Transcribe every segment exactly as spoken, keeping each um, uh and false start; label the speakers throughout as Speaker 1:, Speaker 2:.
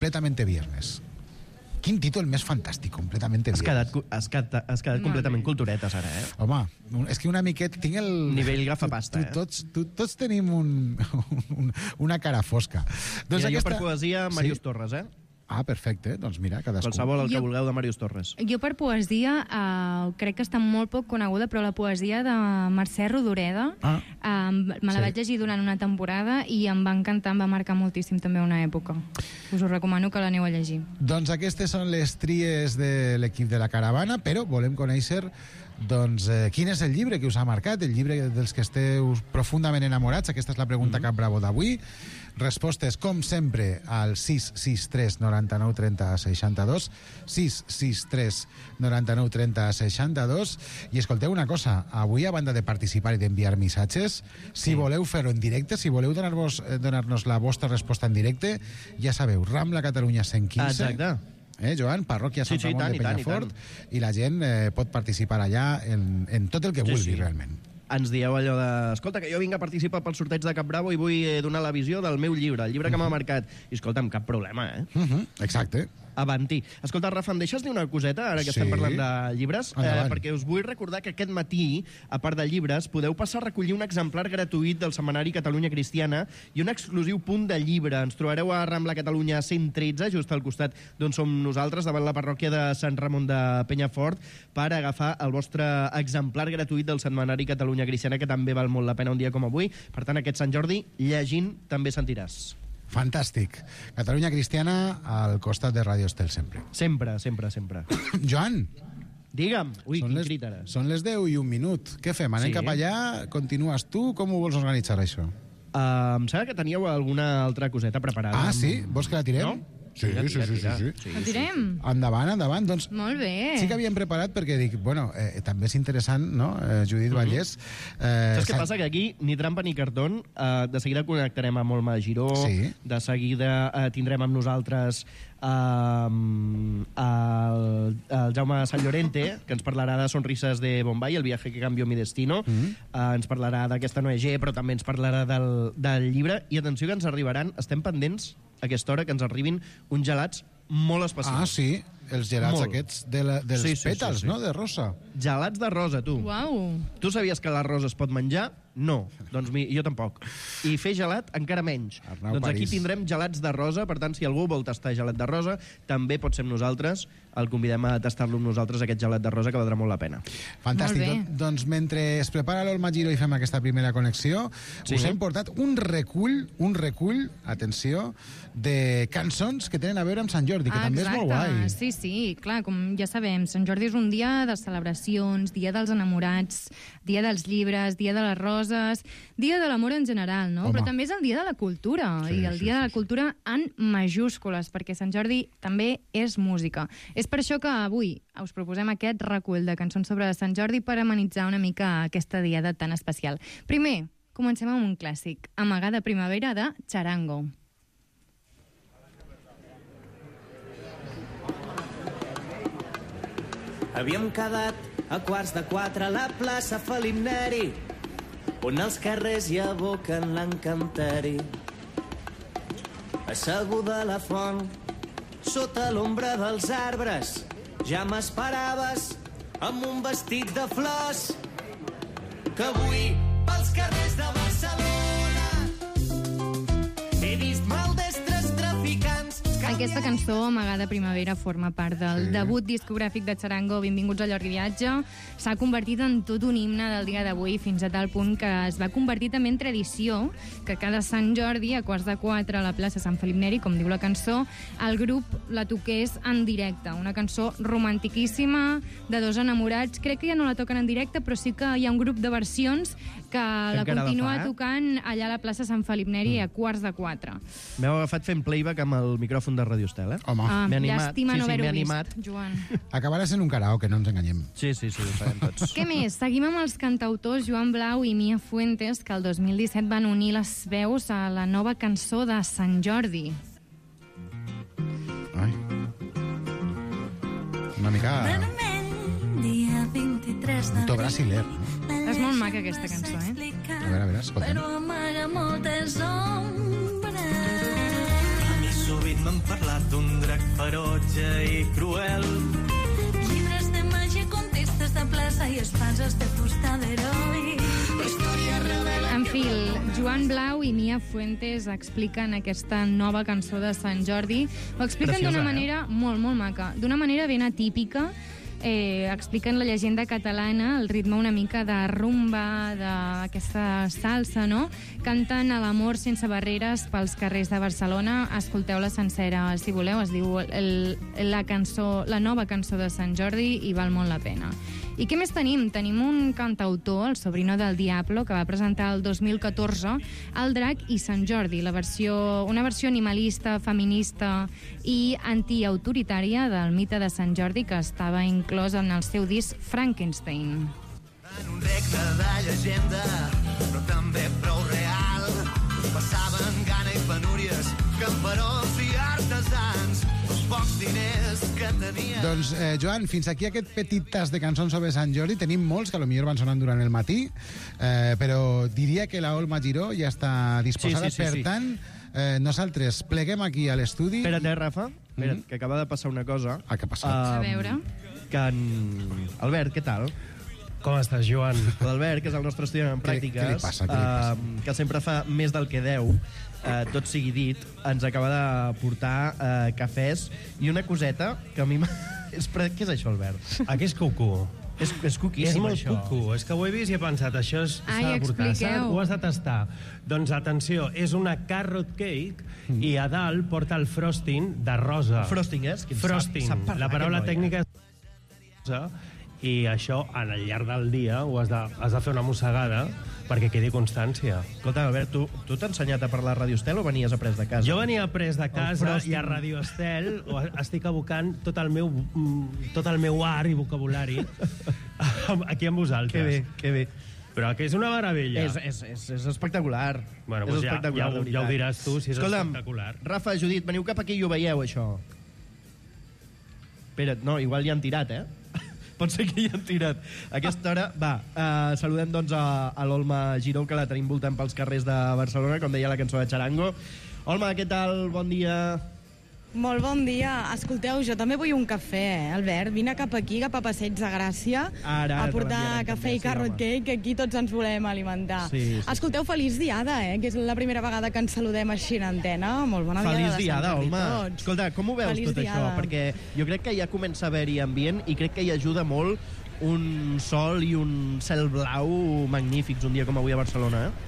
Speaker 1: Completamente Viernes. Quin títol més fantàstic, Completamente
Speaker 2: Has
Speaker 1: Viernes.
Speaker 2: quedat, has quedat, has quedat completament culturetes, ara, eh?
Speaker 1: Home, és que una miqueta... Tinc el...
Speaker 2: Nivell gafapasta,
Speaker 1: tu,
Speaker 2: eh?
Speaker 1: Tots, tu, tots tenim un, un, una cara fosca.
Speaker 2: Doncs mira, aquesta... jo per poesia, Màrius sí? Torres, eh?
Speaker 1: Ah, perfecte. Doncs mira, cadascú.
Speaker 2: Qualsevol el que
Speaker 3: Jo-
Speaker 2: vulgueu de Màrius Torres.
Speaker 3: Jo per poesia eh, crec que està molt poc coneguda, però la poesia de Mercè Rodoreda
Speaker 1: Ah.
Speaker 3: eh, me la
Speaker 1: Sí.
Speaker 3: vaig llegir durant una temporada i em va encantar, em va marcar moltíssim també una època. Us ho recomano que l'aneu a llegir.
Speaker 1: Doncs aquestes són les tries de l'equip de la caravana, però volem conèixer doncs, eh, quin és el llibre que us ha marcat, el llibre dels que esteu profundament enamorats. Aquesta és la pregunta mm-hmm. Cap Bravo d'avui. Respostes, com sempre, al sis sis tres noranta-nou trenta seixanta-dos, sis sis tres noranta-nou trenta seixanta-dos. I escolteu una cosa, avui, a banda de participar i d'enviar missatges, si
Speaker 2: Sí.
Speaker 1: voleu fer-ho en directe, si voleu donar-vos eh, donar-nos la vostra resposta en directe, ja sabeu, Rambla Catalunya cent quinze.
Speaker 2: Exacte.
Speaker 1: Eh, Joan, parròquia Sant
Speaker 2: Sí, sí, i
Speaker 1: Ramon
Speaker 2: tant,
Speaker 1: de
Speaker 2: i tant, i
Speaker 1: Penyafort,
Speaker 2: tant.
Speaker 1: i la gent eh, pot participar allà en, en tot el que
Speaker 2: Sí,
Speaker 1: vulgui,
Speaker 2: sí.
Speaker 1: realment.
Speaker 2: Ens dieu allò de... Escolta, que jo vinc a participar pel sorteig de Cap Bravo i vull eh, donar la visió del meu llibre, el llibre que m'ha marcat. I escolta'm, cap problema, eh?
Speaker 1: Uh -huh, exacte.
Speaker 2: Avanti. Escolta, Rafa, em deixes dir una coseta, ara que
Speaker 1: Sí.
Speaker 2: estem parlant de llibres?
Speaker 1: Endavant.
Speaker 2: perquè us vull recordar que aquest matí, a part de llibres, podeu passar a recollir un exemplar gratuït del setmanari Catalunya Cristiana i un exclusiu punt de llibre. Ens trobareu a Rambla Catalunya cent tretze, just al costat d'on som nosaltres, davant la parròquia de Sant Ramon de Penyafort, per agafar el vostre exemplar gratuït del setmanari Catalunya Cristiana, que també val molt la pena un dia com avui. Per tant, aquest Sant Jordi, llegint, també sentiràs.
Speaker 1: Fantàstic. Catalunya Cristiana al costat de Ràdio Estel sempre.
Speaker 2: Sempre, sempre, sempre.
Speaker 1: Joan,
Speaker 2: Digue'm. Ui,
Speaker 1: són
Speaker 2: quin
Speaker 1: les,
Speaker 2: crit ara.
Speaker 1: són les deu i un minut. Què fem? Anem
Speaker 2: Sí.
Speaker 1: cap allà? Continues tu? Com ho vols organitzar, això?
Speaker 2: Uh, em sembla que teníeu alguna altra coseta preparada.
Speaker 1: Ah, sí? Vols que la tirem?
Speaker 2: No?
Speaker 1: Sí,
Speaker 2: Tira,
Speaker 1: sí,
Speaker 2: tira,
Speaker 1: sí,
Speaker 2: tira.
Speaker 1: sí, sí.
Speaker 3: La tirem?
Speaker 1: Endavant, endavant. Doncs
Speaker 3: Molt bé.
Speaker 1: sí que havíem preparat perquè dic, bueno, eh, també és interessant, no?, eh, Judit Vallès. Eh,
Speaker 2: Saps què
Speaker 1: sa-
Speaker 2: passa? Que aquí, ni trampa ni cartón, eh, de seguida connectarem amb Olma de Giró,
Speaker 1: Sí.
Speaker 2: de seguida eh, tindrem amb nosaltres eh, el, el Jaume Sant Llorente, que ens parlarà de Sonrises de Bombay, el viaje que cambió mi destino,
Speaker 1: Mm.
Speaker 2: eh, ens parlarà d'aquesta O N G, però també ens parlarà del, del llibre, i atenció que ens arribaran, estem pendents a aquesta hora que ens arribin uns gelats molt especials.
Speaker 1: Ah, sí, els gelats
Speaker 2: Molt.
Speaker 1: aquests de la, dels
Speaker 2: Sí, sí,
Speaker 1: pètals,
Speaker 2: sí, sí.
Speaker 1: no?, de rosa.
Speaker 2: Gelats de rosa, tu.
Speaker 3: Uau.
Speaker 2: Tu sabies que la rosa es pot menjar? No. Doncs mi, jo tampoc. I fer gelat encara menys.
Speaker 1: Arnau
Speaker 2: doncs aquí
Speaker 1: París.
Speaker 2: tindrem gelats de rosa, per tant, si algú vol tastar gelat de rosa, també pot ser amb nosaltres. El convidem a tastar-lo amb nosaltres, aquest gelat de rosa, que valdrà molt la pena.
Speaker 1: Fantàstic.
Speaker 3: Molt bé.
Speaker 1: Don, doncs mentre es prepara l'Olma Giro i fem aquesta primera connexió,
Speaker 2: Sí.
Speaker 1: us hem portat un recull, un recull, atenció, de cançons que tenen a veure amb Sant Jordi, que
Speaker 3: Ah,
Speaker 1: també
Speaker 3: exacte.
Speaker 1: és molt guai.
Speaker 3: Sí, sí, clar, com ja sabem, Sant Jordi és un dia de celebracions, dia dels enamorats, dia dels llibres, dia de les roses, dia de l'amor en general, no?
Speaker 1: Home.
Speaker 3: Però també és el dia de la cultura,
Speaker 1: Sí,
Speaker 3: i el
Speaker 1: sí,
Speaker 3: dia
Speaker 1: sí,
Speaker 3: de la
Speaker 1: sí.
Speaker 3: cultura en majúscules, perquè Sant Jordi també és música. És per això que avui us proposem aquest recull de cançons sobre Sant Jordi per amenitzar una mica aquesta diada tan especial. Primer, comencem amb un clàssic, Amagada primavera, de Charango.
Speaker 4: Havíem quedat a quarts de quatre a la plaça Felip Neri, on els carrers hi aboquen l'encanteri. Asseguda a la font, sota l'ombra dels arbres, ja m'esperaves amb un vestit de flors, que avui pels carrers de Barcelona he vist maldestres traficants.
Speaker 3: Aquesta cançó, Amagada primavera, forma part del
Speaker 1: Sí.
Speaker 3: debut discogràfic de Charango, Benvinguts a Llorri Viatge. S'ha convertit en tot un himne del dia d'avui, fins a tal punt que es va convertir també en tradició que cada Sant Jordi, a quarts de quatre, a la plaça Sant Felip Neri, com diu la cançó, el grup la toqués en directe. Una cançó romantiquíssima, de dos enamorats. Crec que ja no la toquen en directe, però sí que hi ha un grup de versions que la
Speaker 2: encara la
Speaker 3: continua
Speaker 2: fa, eh?
Speaker 3: tocant allà a la plaça Sant Felip Neri a quarts de quatre.
Speaker 2: M'heu agafat fent playback amb el micròfon de Radio Estel, eh?
Speaker 1: Home,
Speaker 3: Ah,
Speaker 2: M'he animat.
Speaker 3: llàstima
Speaker 2: Sí,
Speaker 3: no
Speaker 2: sí,
Speaker 3: haver-ho
Speaker 2: m'he
Speaker 3: vist,
Speaker 2: animat.
Speaker 3: Joan.
Speaker 1: acabarà sent un karaoke, no ens enganyem.
Speaker 2: Sí, sí, sí, ho sabem tots.
Speaker 3: Què més? Seguim amb els cantautors Joan Blau i Mia Fuentes, que el dos mil disset van unir les veus a la nova cançó de Sant Jordi.
Speaker 1: Ai. Una mica...
Speaker 5: Dia vint-i-tres
Speaker 1: Un to brasiler, no?
Speaker 3: És molt maca aquesta cançó, eh?
Speaker 1: A veure, a veure, escolta'm.
Speaker 5: Però amaga moltes ombres.
Speaker 4: A mi sovint m'han parlat d'un drac ferotge i cruel.
Speaker 5: Llibres de màgia, contestes de plaça i espases de fusta d'heroi.
Speaker 4: La història revela...
Speaker 3: En fi, Joan Blau i Mia Fuentes expliquen aquesta nova cançó de Sant Jordi. Ho expliquen
Speaker 2: Preciosa,
Speaker 3: d'una
Speaker 2: eh?
Speaker 3: manera molt, molt maca, d'una manera ben atípica. Eh, expliquen la llegenda catalana, el ritme una mica de rumba, d'aquesta salsa, no? Canten a l'amor sense barreres pels carrers de Barcelona. Escolteu-la sencera, si voleu. Es diu el, la cançó, la nova cançó de Sant Jordi i val molt la pena. I què més tenim? Tenim un cantautor, el sobrino del Diablo, que va presentar el dos mil catorze El Drac i Sant Jordi, la versió, una versió animalista, feminista i antiautoritària del mite de Sant Jordi, que estava inclòs en el seu disc Frankenstein.
Speaker 4: En un regne de llegenda, però també prou real. Passaven gana i penúries, camperols i artesans, els pocs diners que tenien.
Speaker 1: Doncs, eh, Joan, fins aquí aquest petit tas de cançons sobre Sant Jordi. Tenim molts que potser van sonant durant el matí, eh, però diria que la Olma Giró ja està disposada.
Speaker 2: Sí, sí, sí,
Speaker 1: per
Speaker 2: sí.
Speaker 1: tant, eh, nosaltres pleguem aquí a l'estudi.
Speaker 2: Espera't, eh, Rafa? Espera't,
Speaker 1: Mhm.
Speaker 2: que acaba de passar una cosa.
Speaker 1: Ah, què ha passat?
Speaker 3: A veure.
Speaker 2: Que en... Albert, què tal?
Speaker 6: Com estàs, Joan?
Speaker 2: L'Albert, que és el nostre estudiant en
Speaker 1: Què-
Speaker 2: pràctiques,
Speaker 1: què li passa, què li passa?
Speaker 2: eh, que sempre fa més del que deu, eh, tot sigui dit, ens acaba de portar eh, cafès i una coseta que a mi m'ha... és pre... Què és això, Albert?
Speaker 6: Aquí és cucú.
Speaker 2: És, és cuquíssim,
Speaker 6: És molt
Speaker 2: això.
Speaker 6: cucú. És que ho he vist i he pensat, això és-
Speaker 3: Ai,
Speaker 6: s'ha de portar. s'ha de-
Speaker 3: expliqueu.
Speaker 6: Ho has de tastar. Doncs atenció, és una carrot cake
Speaker 2: Mm.
Speaker 6: i a dalt porta el frosting de rosa.
Speaker 2: Frosting, eh? És que
Speaker 6: Frosting.
Speaker 2: Sap, sap parlar,
Speaker 6: la paraula
Speaker 2: aquest noi,
Speaker 6: tècnica és rosa, i això, en el llarg del dia, ho has de, has de fer una mossegada perquè quedi constància.
Speaker 2: Escolta, Albert, tu, tu t'has ensenyat a parlar a Radio Estel o venies après de casa?
Speaker 6: Jo venia pres de casa
Speaker 2: frosting.
Speaker 6: i a Radio Estel ho estic abocant tot el meu, mm, tot el meu art i vocabulari aquí amb vosaltres.
Speaker 2: Que bé, que bé.
Speaker 6: Però que és una meravella.
Speaker 2: És, és, és, és espectacular.
Speaker 6: Bueno,
Speaker 2: és
Speaker 6: doncs ja,
Speaker 2: espectacular,
Speaker 6: ja,
Speaker 2: de
Speaker 6: ho- ja ho
Speaker 2: veritat.
Speaker 6: diràs tu, si és
Speaker 2: Escolta'm,
Speaker 6: espectacular.
Speaker 2: Rafa, Judit, veniu cap aquí i ho veieu, això. Espera't, no, igual ja han tirat, eh? Pot ser que ja han tirat. A aquesta hora, va, uh, saludem doncs a, a l'Olma Giró, que la tenim voltant pels carrers de Barcelona, com deia la cançó de Charango. Olma, què tal? Bon dia.
Speaker 7: Molt bon dia. Escolteu, jo també vull un cafè, eh, Albert. Vine cap aquí, cap a Passeig de Gràcia,
Speaker 2: Ara,
Speaker 7: a
Speaker 2: ara te
Speaker 7: portar
Speaker 2: l'enviarem
Speaker 7: cafè
Speaker 2: també,
Speaker 7: i
Speaker 2: sí,
Speaker 7: carrot
Speaker 2: home.
Speaker 7: cake, que aquí tots ens volem alimentar.
Speaker 2: Sí, sí,
Speaker 7: Escolteu, feliç diada, eh, que és la primera vegada que ens saludem així en antena. Molt bona diada
Speaker 2: Feliç
Speaker 7: de Sant
Speaker 2: diada,
Speaker 7: Jordi
Speaker 2: Olma.
Speaker 7: a tots.
Speaker 2: Escolta, com ho veus
Speaker 7: Feliç
Speaker 2: tot
Speaker 7: diada.
Speaker 2: això? Perquè jo crec que ja comença a haver-hi ambient i crec que hi ajuda molt un sol i un cel blau magnífics un dia com avui a Barcelona, eh?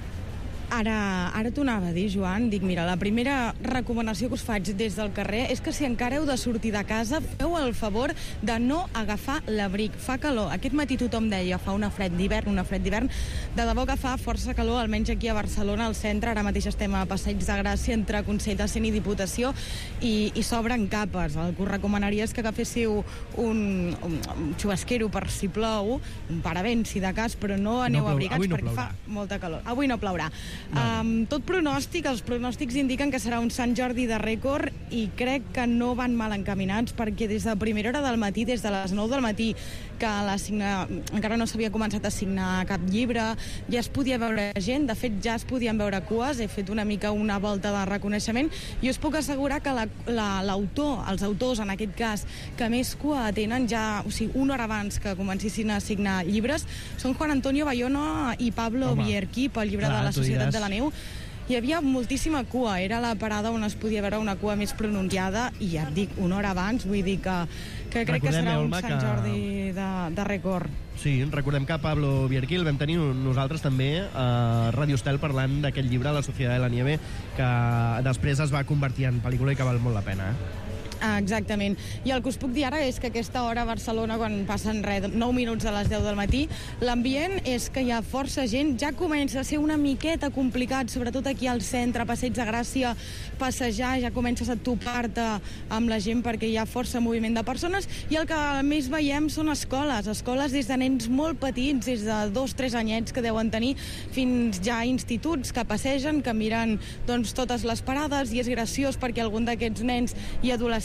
Speaker 7: Ara, ara t'ho anava a dir, Joan. Dic, mira, la primera recomanació que us faig des del carrer és que si encara heu de sortir de casa, feu el favor de no agafar l'abric. Fa calor. Aquest matí tothom deia fa una fred d'hivern, una fred d'hivern. De debò que fa força calor, almenys aquí a Barcelona, al centre. Ara mateix estem a Passeig de Gràcia, entre Consell de Cent i Diputació, i, i s'obren capes. El que us recomanaria és que agaféssiu un, un, un xubasquero per si plou, un paravent, si de cas, però no aneu
Speaker 2: plourà.
Speaker 7: abrigats
Speaker 2: Avui no
Speaker 7: perquè
Speaker 2: plourà.
Speaker 7: fa molta calor. Avui no plourà. Um, tot pronòstic, els pronòstics indiquen que serà un Sant Jordi de rècord i crec que no van mal encaminats perquè des de primera hora del matí, des de les nou del matí, que la signa... encara no s'havia començat a signar cap llibre, ja es podia veure gent, de fet ja es podien veure cues, he fet una mica una volta de reconeixement i us puc assegurar que l'autor, la, la, els autors en aquest cas, que més cua tenen ja, o sigui, una hora abans que comencissin a signar llibres, són Juan Antonio Bayona i Pablo
Speaker 2: Home,
Speaker 7: Bierki pel llibre
Speaker 2: clar,
Speaker 7: de la
Speaker 2: tu
Speaker 7: Societat
Speaker 2: diràs.
Speaker 7: de la Neu. Hi havia moltíssima cua, era la parada on es podia veure una cua més pronunciada i ja et dic, una hora abans, vull dir que, que crec que
Speaker 2: Recordem,
Speaker 7: serà un
Speaker 2: Olma,
Speaker 7: Sant
Speaker 2: que-
Speaker 7: Jordi de, de rècord.
Speaker 2: Sí, recordem que Pablo Bierki el vam tenir nosaltres també a Radio Estel parlant d'aquest llibre, La Societat de la Nieve, que després es va convertir en pel·lícula i que val molt la pena, eh?
Speaker 7: Ah, exactament. I el que us puc dir ara és que a aquesta hora a Barcelona, quan passen res, nou minuts a les deu del matí, l'ambient és que hi ha força gent, ja comença a ser una miqueta complicat, sobretot aquí al centre, a Passeig de Gràcia, passejar, ja comences a topar-te amb la gent perquè hi ha força moviment de persones, i el que més veiem són escoles, escoles des de nens molt petits, des de dos, tres anyets que deuen tenir, fins ja a instituts que passegen, que miren doncs, totes les parades, i és graciós perquè algun d'aquests nens i adolescents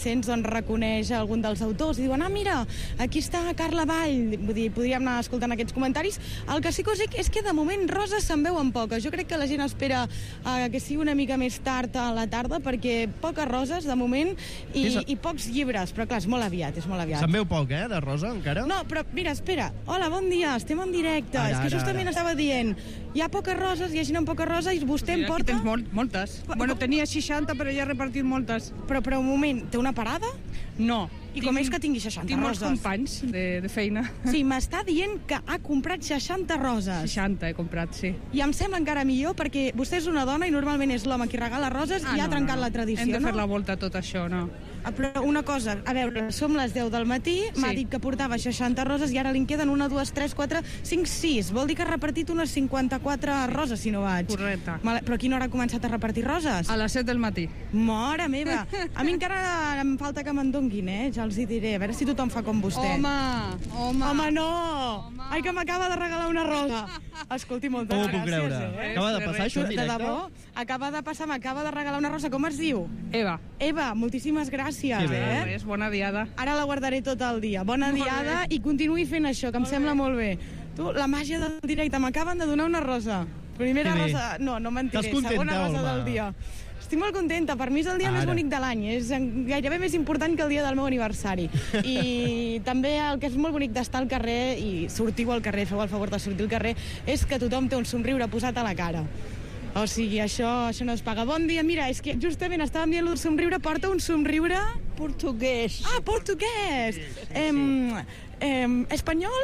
Speaker 7: adolescents doncs, reconeix algun dels autors i diuen, ah, mira, aquí està Carla Vall. Vull dir, podríem anar escoltant aquests comentaris. El que sí que us dic és que de moment roses se'n veuen poques. Jo crec que la gent espera uh, que sigui una mica més tard a la tarda, perquè poques roses de moment i,
Speaker 2: Sí,
Speaker 7: i pocs llibres, però clar, és molt aviat, és molt aviat.
Speaker 2: Se'n veu poc, eh, de rosa, encara?
Speaker 7: No, però mira, espera. Hola, bon dia, estem en directe.
Speaker 2: Ara,
Speaker 7: és que
Speaker 2: ara,
Speaker 7: justament
Speaker 2: ara.
Speaker 7: estava dient, hi ha poques roses, hi ha gent amb poques roses i vostè em
Speaker 8: Aquí
Speaker 7: porta...
Speaker 8: tens molt, moltes.
Speaker 7: Pa-
Speaker 8: Bueno,
Speaker 7: com-
Speaker 8: tenia seixanta, però ja he repartit moltes.
Speaker 7: Però, però un moment, té una parada?
Speaker 8: No.
Speaker 7: I com és que tingui seixanta
Speaker 8: tinc molts
Speaker 7: roses?
Speaker 8: companys de, de feina.
Speaker 7: Sí, m'està dient que ha comprat seixanta roses.
Speaker 8: seixanta he comprat, sí.
Speaker 7: I em sembla encara millor perquè vostè és una dona i normalment és l'home qui regala roses i ha
Speaker 8: no,
Speaker 7: trencat
Speaker 8: no, no.
Speaker 7: la tradició,
Speaker 8: Hem de fer
Speaker 7: no?
Speaker 8: la volta a tot això, no?
Speaker 7: Ah, però una cosa, a veure, som les deu del matí,
Speaker 8: Sí.
Speaker 7: m'ha dit que portava seixanta roses i ara li en queden una, dues, tres, quatre, cinc, sis. Vol dir que ha repartit unes cinquanta-quatre roses, si no vaig.
Speaker 8: Correcte.
Speaker 7: Male- Però a quina hora ha començat a repartir roses?
Speaker 8: A les set del matí.
Speaker 7: Mare meva! A mi encara em falta que me'n donguin, eh? Ja els hi diré. A veure si tothom fa com vostè.
Speaker 8: Home, home.
Speaker 7: Home, no!
Speaker 8: Home.
Speaker 7: Ai, que m'acaba de regalar una rosa. Escolti, moltes
Speaker 2: No ho puc
Speaker 7: gràcies,
Speaker 2: creure.
Speaker 7: eh?
Speaker 2: Acaba de passar això en
Speaker 7: De
Speaker 2: directe?
Speaker 7: debò, acaba de passar, m'acaba de regalar una rosa. Com es diu?
Speaker 8: Eva,
Speaker 7: Eva, moltíssimes gràcies,
Speaker 2: Que bé.
Speaker 7: eh?
Speaker 8: és bona diada.
Speaker 7: Ara la guardaré tot el dia. Bona
Speaker 8: Molt
Speaker 7: diada i continuï fent això, que em sembla molt bé. Tu, la màgia del directe, m'acaben de donar una rosa. Primera
Speaker 2: Que bé.
Speaker 7: rosa... No, no mentiré,
Speaker 2: Estàs contenta,
Speaker 7: segona rosa
Speaker 2: Olma?
Speaker 7: del dia. Estic molt contenta, per mi és el dia
Speaker 2: Ara.
Speaker 7: més bonic de l'any, és en- gairebé més important que el dia del meu aniversari. I també el que és molt bonic d'estar al carrer, i sortiu al carrer, feu el favor de sortir al carrer, és que tothom té un somriure posat a la cara. O sigui, això, això no es paga. Bon dia, mira, és que justament estàvem dient el somriure, porta un somriure...
Speaker 9: Portugués.
Speaker 7: Ah, portuguès! Em, em, espanyol?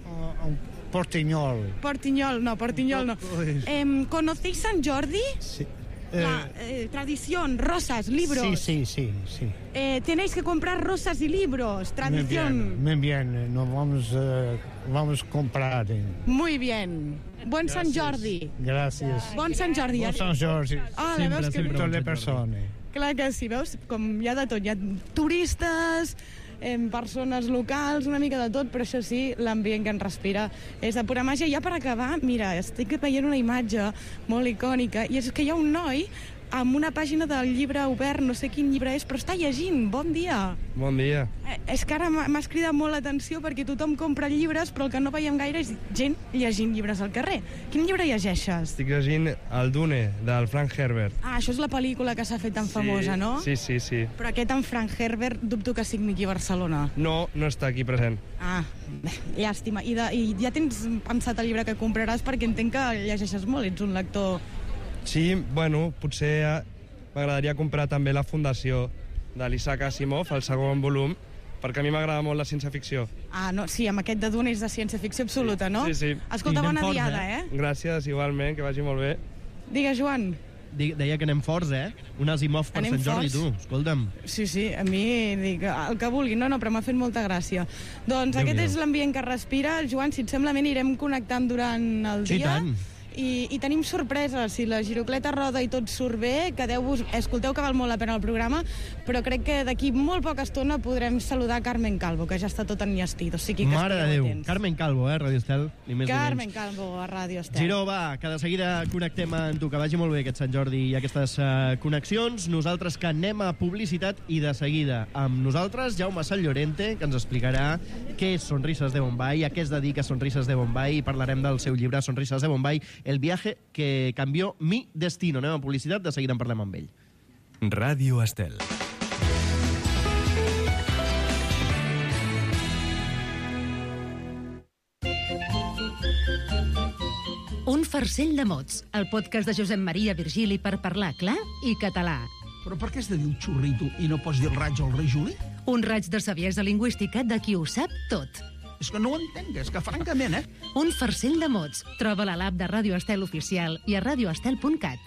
Speaker 9: Portiñol.
Speaker 7: Portiñol, no, Portiñol no. Em, ¿Conocéis San Jordi?
Speaker 9: Sí.
Speaker 7: La eh, tradición, rosas, libros.
Speaker 9: Sí, sí, sí, sí.
Speaker 7: Eh, tenéis que comprar rosas y libros,
Speaker 9: Muy
Speaker 7: tradición.
Speaker 9: bien, muy bien. Nos vamos, eh, vamos a comprar. eh.
Speaker 7: Muy bien. Bon Sant Jordi.
Speaker 9: Gracias.
Speaker 7: Bon Sant Jordi.
Speaker 9: Bon Sant Jordi.
Speaker 7: Ah, la
Speaker 2: Sempre,
Speaker 7: veus que...
Speaker 2: sempre.
Speaker 9: Totes les
Speaker 2: Sant Jordi.
Speaker 9: persones.
Speaker 7: Clar que sí, veus? Com hi ha de tot. Hi ha turistes, em, persones locals, una mica de tot, però això sí, l'ambient que en respira és de pura màgia. Ja per acabar, mira, estic veient una imatge molt icònica, i és que hi ha un noi amb una pàgina del llibre obert, no sé quin llibre és, però està llegint. Bon dia.
Speaker 10: Bon dia.
Speaker 7: Eh, és que ara m'ha m'ha cridat molt l'atenció perquè tothom compra llibres, però el que no veiem gaire és gent llegint llibres al carrer. Quin llibre llegeixes?
Speaker 10: Estic llegint El Dune, del Frank Herbert.
Speaker 7: Ah, això és la pel·lícula que s'ha fet tan famosa, no?
Speaker 10: Sí, sí, sí.
Speaker 7: Però aquest en Frank Herbert dubto que signi aquí a Barcelona.
Speaker 10: No, no està aquí present.
Speaker 7: Ah, bé, llàstima. I, de, I ja tens pensat el llibre que compraràs perquè entenc que llegeixes molt, ets un lector...
Speaker 10: Sí, bueno, potser eh, m'agradaria comprar també la fundació de l'Isaac Asimov, el segon volum, perquè a mi m'agrada molt la ciència-ficció.
Speaker 7: Ah, no, sí, amb aquest de Dune és de ciència-ficció absoluta, no?
Speaker 10: Sí, sí.
Speaker 7: Escolta,
Speaker 2: I anem
Speaker 7: bona
Speaker 2: forts,
Speaker 7: diada,
Speaker 2: eh?
Speaker 7: eh?
Speaker 10: Gràcies, igualment, que vagi molt bé.
Speaker 7: Digues, Joan.
Speaker 2: Di- Deia que anem forts, eh? Un Asimov per
Speaker 7: Anem
Speaker 2: Sant Jordi,
Speaker 7: forts.
Speaker 2: tu. Escolta'm.
Speaker 7: Sí, sí, a mi dic el que vulgui. No, no, però m'ha fet molta gràcia. Doncs aquest és l'ambient que respira. Joan, si et sembla bé, anirem connectant durant el
Speaker 2: Sí,
Speaker 7: dia.
Speaker 2: tant.
Speaker 7: I, I tenim sorpreses. Si la girocleta roda i tot surt bé, quedeu-vos... Escolteu que val molt la pena el programa, però crec que d'aquí molt poca estona podrem saludar Carmen Calvo, que ja està tot enllestit. O sigui que
Speaker 2: Mare de
Speaker 7: estigueu
Speaker 2: Déu.
Speaker 7: atents.
Speaker 2: Carmen Calvo, eh? Radio Estel. Ni més
Speaker 7: Carmen
Speaker 2: ni menys.
Speaker 7: Calvo, a Ràdio Estel.
Speaker 2: Giró, va, que de seguida connectem amb tu. Que vagi molt bé aquest Sant Jordi i aquestes uh, connexions. Nosaltres que anem a publicitat i de seguida amb nosaltres Jaume Sant Llorente, que ens explicarà què és Sonrises de Bombay, a què es dedica Sonrises de Bombay, i parlarem del seu llibre Sonrises de Bombay, el viaje que cambió mi destino. Anem a publicitat, de seguida en parlem amb ell.
Speaker 11: Ràdio Estel.
Speaker 12: Un farcell de mots, el podcast de Josep Maria Virgili per parlar clar i català.
Speaker 13: Però per què has de dir el xurrito i no pots dir el raig o el rei Juli?
Speaker 12: Un raig de saviesa lingüística de qui ho sap tot.
Speaker 13: És que no ho entenc, és que francament, eh?
Speaker 12: Un farcell de mots. Troba-la a l'app de Ràdio Estel Oficial i a radioestel punt cat.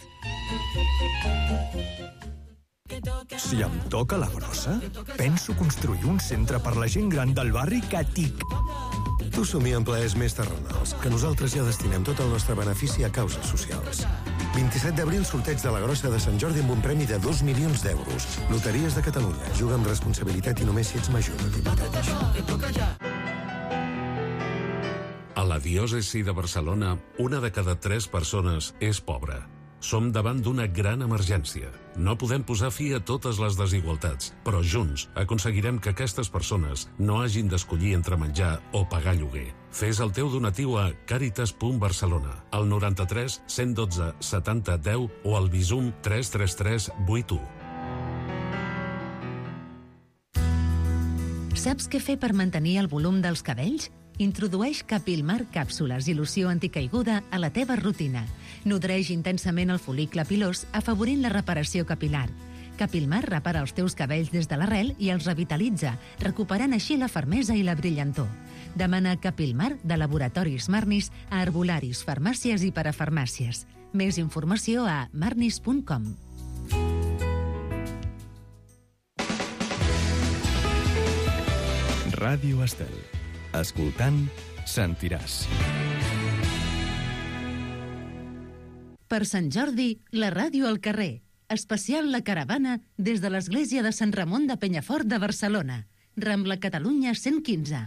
Speaker 11: Si em toca la brossa, penso construir un centre per la gent gran del barri que tic.
Speaker 14: Tu somia en plaers més terrenals, que nosaltres ja destinem tot el nostre benefici a causes socials. vint-i-set d'abril, sorteig de la grossa de Sant Jordi amb un premi de dos milions d'euros. Loteries de Catalunya. Juga amb responsabilitat i només si ets major de divuit anys.
Speaker 15: A la diòcesi de Barcelona, una de cada tres persones és pobra. Som davant d'una gran emergència. No podem posar fi a totes les desigualtats, però junts aconseguirem que aquestes persones no hagin d'escollir entre menjar o pagar lloguer. Fes el teu donatiu a caritas punt barcelona, al noranta-tres cent dotze setanta deu o al Bizum tres tres tres vuit u.
Speaker 12: Saps què fer per mantenir el volum dels cabells? Introdueix Capilmar càpsules i loció anticaiguda a la teva rutina. Nodreix intensament el fol·licle pilós, afavorint la reparació capilar. Capilmar repara els teus cabells des de l'arrel i els revitalitza, recuperant així la fermesa i la brillantor. Demana Capilmar de Laboratoris Marnis a herbolaris, farmàcies i parafarmàcies. Més informació a marnis punt com.
Speaker 16: Ràdio Estel. Escoltant, sentiràs.
Speaker 12: Per Sant Jordi, la ràdio al carrer. Especial La Caravana des de l'església de Sant Ramon de Penyafort de Barcelona. Rambla Catalunya cent quinze.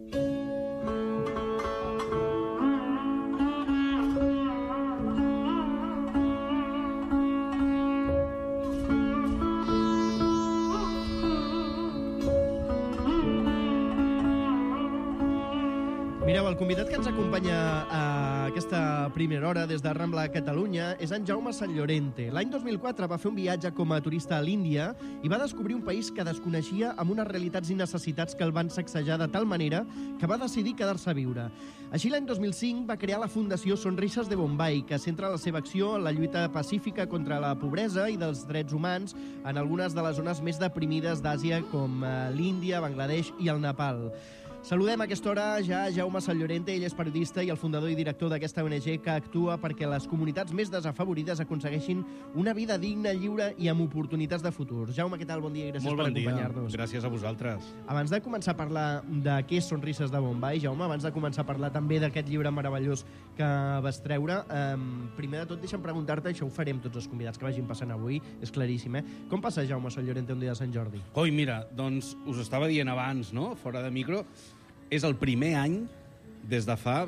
Speaker 2: Mireu, el convidat que ens acompanya a aquesta primera hora des de Rambla Catalunya és en Jaume Sant Llorente. L'any dos mil quatre va fer un viatge com a turista a l'Índia i va descobrir un país que desconeixia amb unes realitats i necessitats que el van sacsejar de tal manera que va decidir quedar-se a viure. Així, l'any dos mil cinc va crear la Fundació Sonrises de Bombai, que centra la seva acció en la lluita pacífica contra la pobresa i dels drets humans en algunes de les zones més deprimides d'Àsia, com l'Índia, Bangladesh i el Nepal. Saludem a aquesta hora ja Jaume Sant Llorente. Ell és periodista i el fundador i director d'aquesta O N G que actua perquè les comunitats més desafavorides aconsegueixin una vida digna, lliure i amb oportunitats de futur. Jaume, què tal? Bon dia i gràcies
Speaker 17: Molt bon
Speaker 2: per acompanyar-nos.
Speaker 17: Dia. Gràcies a vosaltres.
Speaker 2: Abans de començar a parlar de què és Sonrises de Bombai, Jaume, abans de començar a parlar també d'aquest llibre meravellós que vas treure, eh, primer de tot deixa'm preguntar-te, això ho farem tots els convidats que vagin passant avui, és claríssim, eh? Com passa Jaume Sant Llorente un dia de Sant Jordi?
Speaker 17: Coi, mira, doncs us estava dient abans, no?, fora de micro, és el primer any des de fa,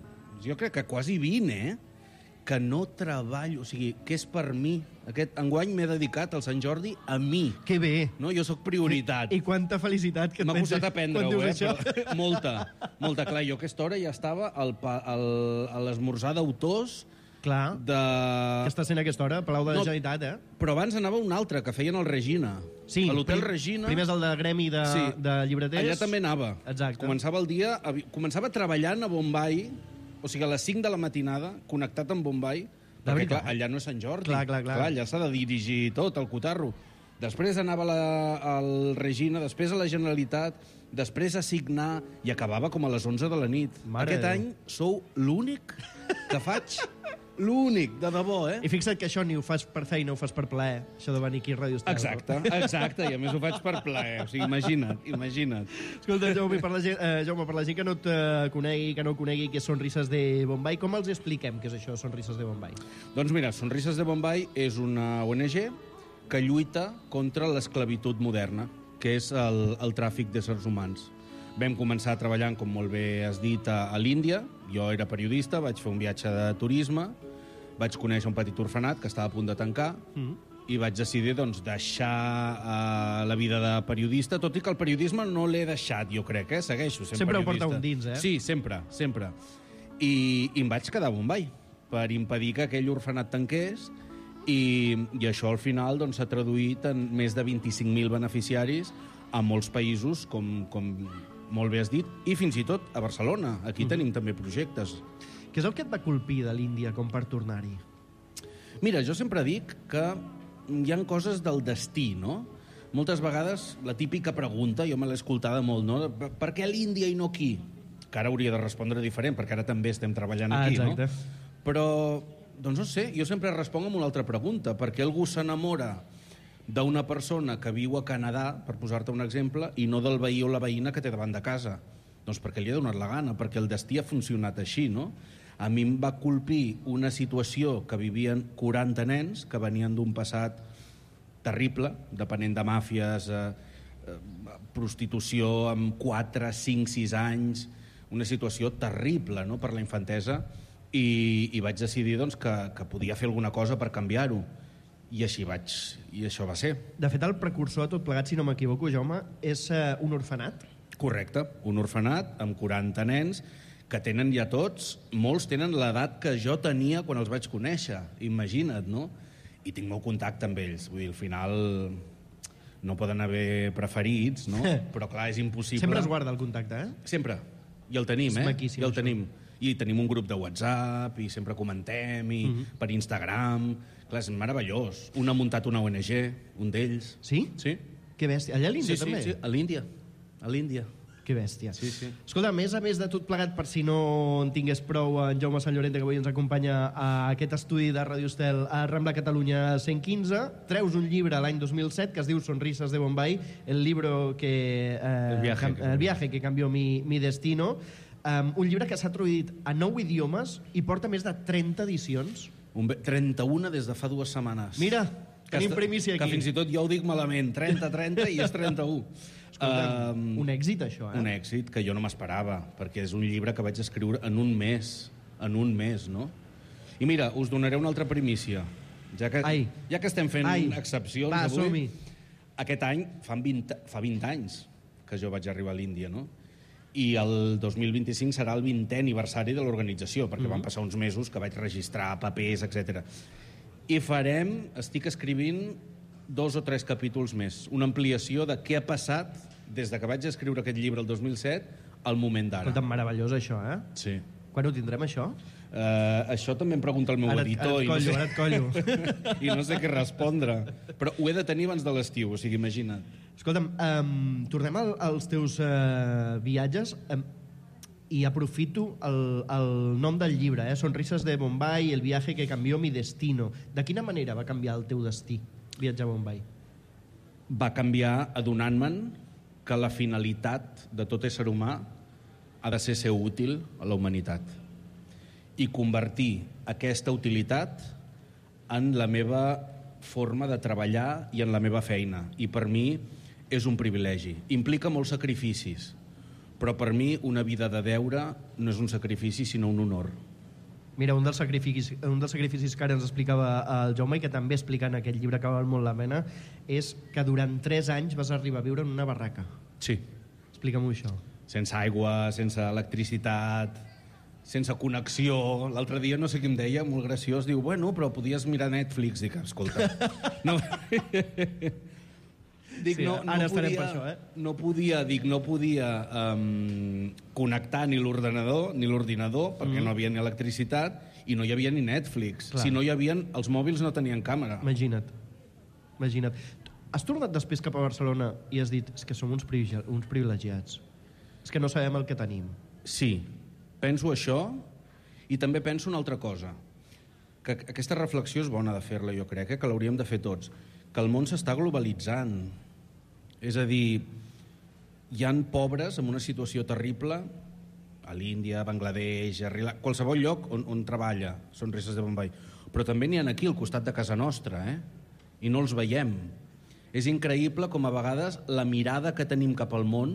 Speaker 17: jo crec que quasi vint, eh?, que no treballo, o sigui, que és per mi. Aquest enguany m'he dedicat al Sant Jordi a mi.
Speaker 2: Que bé.
Speaker 17: No? Jo sóc prioritat.
Speaker 2: I, i quanta felicitat que et
Speaker 17: M'ha
Speaker 2: penses
Speaker 17: costat aprendre-ho,
Speaker 2: quan
Speaker 17: eh?
Speaker 2: dius això.
Speaker 17: Però, molta, molta. Clar, jo a aquesta hora ja estava al, pa- al, a l'esmorzar d'autors.
Speaker 2: Clar,
Speaker 17: de...
Speaker 2: que està sent a aquesta hora, Palau de la
Speaker 17: No,
Speaker 2: Generalitat, eh?
Speaker 17: Però abans anava un altre, que feien el Regina.
Speaker 2: Sí,
Speaker 17: a l'Hotel
Speaker 2: prim-
Speaker 17: Regina.
Speaker 2: primer és el de Gremi de,
Speaker 17: Sí.
Speaker 2: de llibreters.
Speaker 17: Allà també anava.
Speaker 2: Exacte.
Speaker 17: Començava el dia, avi- començava treballant a Bombai, o sigui, a les cinc de la matinada, connectat amb Bombai, perquè,
Speaker 2: veritat?
Speaker 17: clar, allà no és Sant Jordi.
Speaker 2: Clar, clar, clar.
Speaker 17: Allà s'ha de dirigir tot, el cotarro. Després anava a la, al Regina, després a la Generalitat, després a signar, i acabava com a les onze de la nit.
Speaker 2: Mare
Speaker 17: Aquest
Speaker 2: de
Speaker 17: any sou l'únic que faig... L'únic, de debò, eh?
Speaker 2: I fixa't que això ni ho fas per feina, ho fas per plaer, això de venir aquí a Ràdio Estel.
Speaker 17: Exacte, exacte, i a més ho faig per plaer. O sigui, imagina't, imagina't.
Speaker 2: Escolta, Jaume, per la gent, eh, Jaume, per la gent que no te conegui, que no conegui què és Sonrises de Bombai, com els expliquem què és això, Sonrises de Bombai?
Speaker 17: Doncs mira, Sonrises de Bombai és una O N G que lluita contra l'esclavitud moderna, que és el, el tràfic d'éssers humans. Vam començar treballant, com molt bé has dit, a, a l'Índia. Jo era periodista, vaig fer un viatge de turisme, vaig conèixer un petit orfenat que estava a punt de tancar, mm. i vaig decidir doncs, deixar uh, la vida de periodista, tot i que el periodisme no l'he deixat, jo crec, eh? Segueixo sent
Speaker 2: Sempre ho
Speaker 17: periodista.
Speaker 2: porta un dins, eh?
Speaker 17: Sí, sempre, sempre. I, i em vaig quedar a Bombai per impedir que aquell orfenat tanqués, i, i això al final s'ha doncs, traduït en més de vint-i-cinc mil beneficiaris a molts països, com, com molt bé has dit, i fins i tot a Barcelona. Aquí mm. tenim també projectes.
Speaker 2: Què és el que et va colpir de l'Índia com per tornar-hi?
Speaker 17: Mira, jo sempre dic que hi han coses del destí, no? Moltes vegades la típica pregunta, jo me l'he escoltada molt, no? Per què l'Índia i no aquí? Que ara hauria de respondre diferent, perquè ara també estem treballant
Speaker 2: ah,
Speaker 17: aquí,
Speaker 2: exacte.
Speaker 17: no? Però, doncs no sé, jo sempre responc amb una altra pregunta. Per què algú s'enamora d'una persona que viu a Canadà, per posar-te un exemple, i no del veí o la veïna que té davant de casa? Doncs perquè li ha donat la gana, perquè el destí ha funcionat així, no? A mi em va colpir una situació que vivien quaranta nens que venien d'un passat terrible, depenent de màfies, eh, eh, prostitució amb quatre, cinc, sis anys, una situació terrible, no?, per la infantesa, I, i vaig decidir doncs, que, que podia fer alguna cosa per canviar-ho. I així vaig, i això va ser.
Speaker 2: De fet, el precursor de tot plegat, si no m'equivoco, Jaume, és uh, un orfenat.
Speaker 17: Correcte, un orfenat amb quaranta nens que tenen ja tots, molts tenen l'edat que jo tenia quan els vaig conèixer, imagina't, no? I tinc molt contacte amb ells, vull dir, al final no poden haver preferits, no? Però clar, és impossible.
Speaker 2: Sempre es guarda el contacte, eh?
Speaker 17: Sempre, i el tenim,
Speaker 2: és
Speaker 17: eh?
Speaker 2: maquíssim,
Speaker 17: I el tenim. I tenim un grup de WhatsApp, i sempre comentem, i uh-huh. per Instagram. Clar, és meravellós. Un ha muntat una O N G, un d'ells.
Speaker 2: Sí?
Speaker 17: Sí.
Speaker 2: Que bèstia. Allà a l'Índia,
Speaker 17: sí,
Speaker 2: també?
Speaker 17: Sí, sí, a l'Índia. A l'Índia.
Speaker 2: Que bèstia.
Speaker 17: Sí, sí.
Speaker 2: Escolta, a més a més de tot plegat, per si no en tingués prou, en Jaume Sant Llorente, que avui ens acompanya a aquest estudi de Radio Estel a Rambla Catalunya cent quinze, treus un llibre l'any dos mil set que es diu Sonrisas de Bombay, el libro que... Eh,
Speaker 17: el, viaje,
Speaker 2: cam, el viaje que cambió mi, mi destino. Um, un llibre que s'ha traduït a nou idiomes i porta més de trenta edicions.
Speaker 17: Un, trenta-una des de fa dues setmanes.
Speaker 2: Mira,
Speaker 17: que
Speaker 2: tenim primícia aquí.
Speaker 17: Que fins i tot jo ho dic malament, trenta, trenta i és trenta-u.
Speaker 2: Escolta, um, un èxit, això, eh?
Speaker 17: Un èxit que jo no m'esperava, perquè és un llibre que vaig escriure en un mes, en un mes, no? I mira, us donaré una altra primícia. Ja que,
Speaker 2: Ai.
Speaker 17: ja que estem fent
Speaker 2: Ai.
Speaker 17: excepcions
Speaker 2: Va,
Speaker 17: avui,
Speaker 2: som-hi.
Speaker 17: aquest any fan vint, fa vint anys que jo vaig arribar a l'Índia, no? I el dos mil vint-i-cinc serà el vintè aniversari de l'organització, perquè mm-hmm. van passar uns mesos que vaig registrar papers, etcètera. I farem, estic escrivint dos o tres capítols més, una ampliació de què ha passat des de que vaig escriure aquest llibre el dos mil set al moment d'ara.
Speaker 2: Escolta, meravellós, això, eh?
Speaker 17: Sí.
Speaker 2: Quan ho tindrem, això?
Speaker 17: Uh, això també em pregunta el meu
Speaker 2: ara,
Speaker 17: editor.
Speaker 2: Ara et collo,
Speaker 17: i no sé,
Speaker 2: ara et collo.
Speaker 17: I no sé què respondre. Però ho he de tenir abans de l'estiu, o sigui, imagina't.
Speaker 2: Escolta'm, um, tornem al, als teus uh, viatges um, i aprofito el, el nom del llibre, eh? Sonrisas de Bombay, el viaje que cambió mi destino. De quina manera va canviar el teu destí, viatjar a Bombay?
Speaker 17: Va canviar adonant-me'n que la finalitat de tot ésser humà ha de ser ser útil a la humanitat i convertir aquesta utilitat en la meva forma de treballar i en la meva feina. I per mi és un privilegi. Implica molts sacrificis, però per mi una vida de deure no és un sacrifici, sinó un honor.
Speaker 2: Mira, un dels sacrificis, un dels sacrificis que ara ens explicava el Jaume i que també explica en aquest llibre que val molt la pena és que durant tres anys vas arribar a viure en una barraca.
Speaker 17: Sí.
Speaker 2: Explica'm-ho això.
Speaker 17: Sense aigua, sense electricitat, sense connexió. L'altre dia no sé qui em deia, molt graciós, diu, bueno, però podies mirar Netflix. Dic, escolta, no... Dic,
Speaker 2: sí,
Speaker 17: no, no
Speaker 2: ara estarem
Speaker 17: podia,
Speaker 2: per això, eh?
Speaker 17: No podia, dic, no podia um, connectar ni l'ordenador ni l'ordinador, perquè mm. no havia ni electricitat i no hi havia ni Netflix. Clar. Si no hi havia... Els mòbils no tenien càmera.
Speaker 2: Imagina't. Imagina't. Has tornat després cap a Barcelona i has dit, és que som uns, privilegi uns privilegiats. És que no sabem el que tenim.
Speaker 17: Sí, penso això i també penso una altra cosa. Que aquesta reflexió és bona de fer-la, jo crec, eh? Que l'hauríem de fer tots. Que el món s'està globalitzant. És a dir, hi han pobres en una situació terrible a l'Índia, a Bangladesh, a Sri Lanka, qualsevol lloc on, on treballa, Sonrisas de Bombay. Però també n'hi ha aquí, al costat de casa nostra, eh? I no els veiem. És increïble com a vegades la mirada que tenim cap al món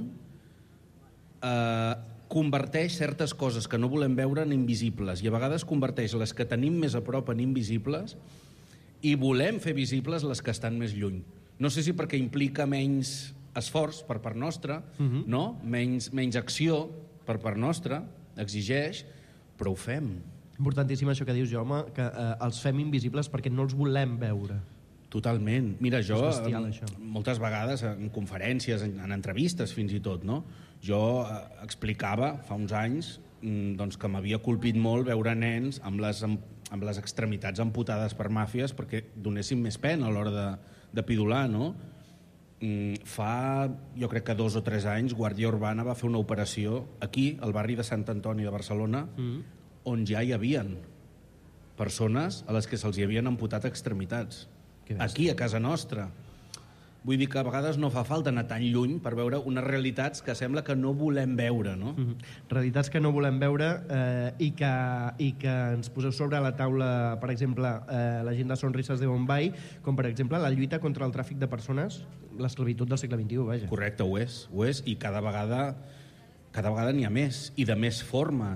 Speaker 17: eh, converteix certes coses que no volem veure en invisibles i a vegades converteix les que tenim més a prop en invisibles i volem fer visibles les que estan més lluny. No sé si perquè implica menys esforç per part nostra, uh-huh. no? menys, menys acció per part nostra, exigeix, però ho fem.
Speaker 2: Importantíssim això que dius, Jaume, que eh, els fem invisibles perquè no els volem veure.
Speaker 17: Totalment. Mira, jo
Speaker 2: és bestial, això.
Speaker 17: moltes vegades en conferències, en, en entrevistes fins i tot, no? Jo eh, explicava fa uns anys mm, doncs, que m'havia colpit molt veure nens amb les, amb, amb les extremitats amputades per màfies perquè donessin més pena a l'hora de, de pidolar, no? Mm, fa, jo crec que dos o tres anys, Guàrdia Urbana va fer una operació aquí, al barri de Sant Antoni de Barcelona, mm. on ja hi havien persones a les que se'ls hi havien amputat extremitats. Aquí, a casa nostra. Vull dir que a vegades no fa falta anar tan lluny per veure unes realitats que sembla que no volem veure, no?
Speaker 2: Mm-hmm. Realitats que no volem veure eh, i, que, i que ens poseu sobre la taula, per exemple, eh, la gent de Sonrisas de Bombay, com per exemple la lluita contra el tràfic de persones, l'esclavitud del segle vint-i-u, vaja.
Speaker 17: Correcte, ho és, ho és, i cada vegada, cada vegada n'hi ha més, i de més formes.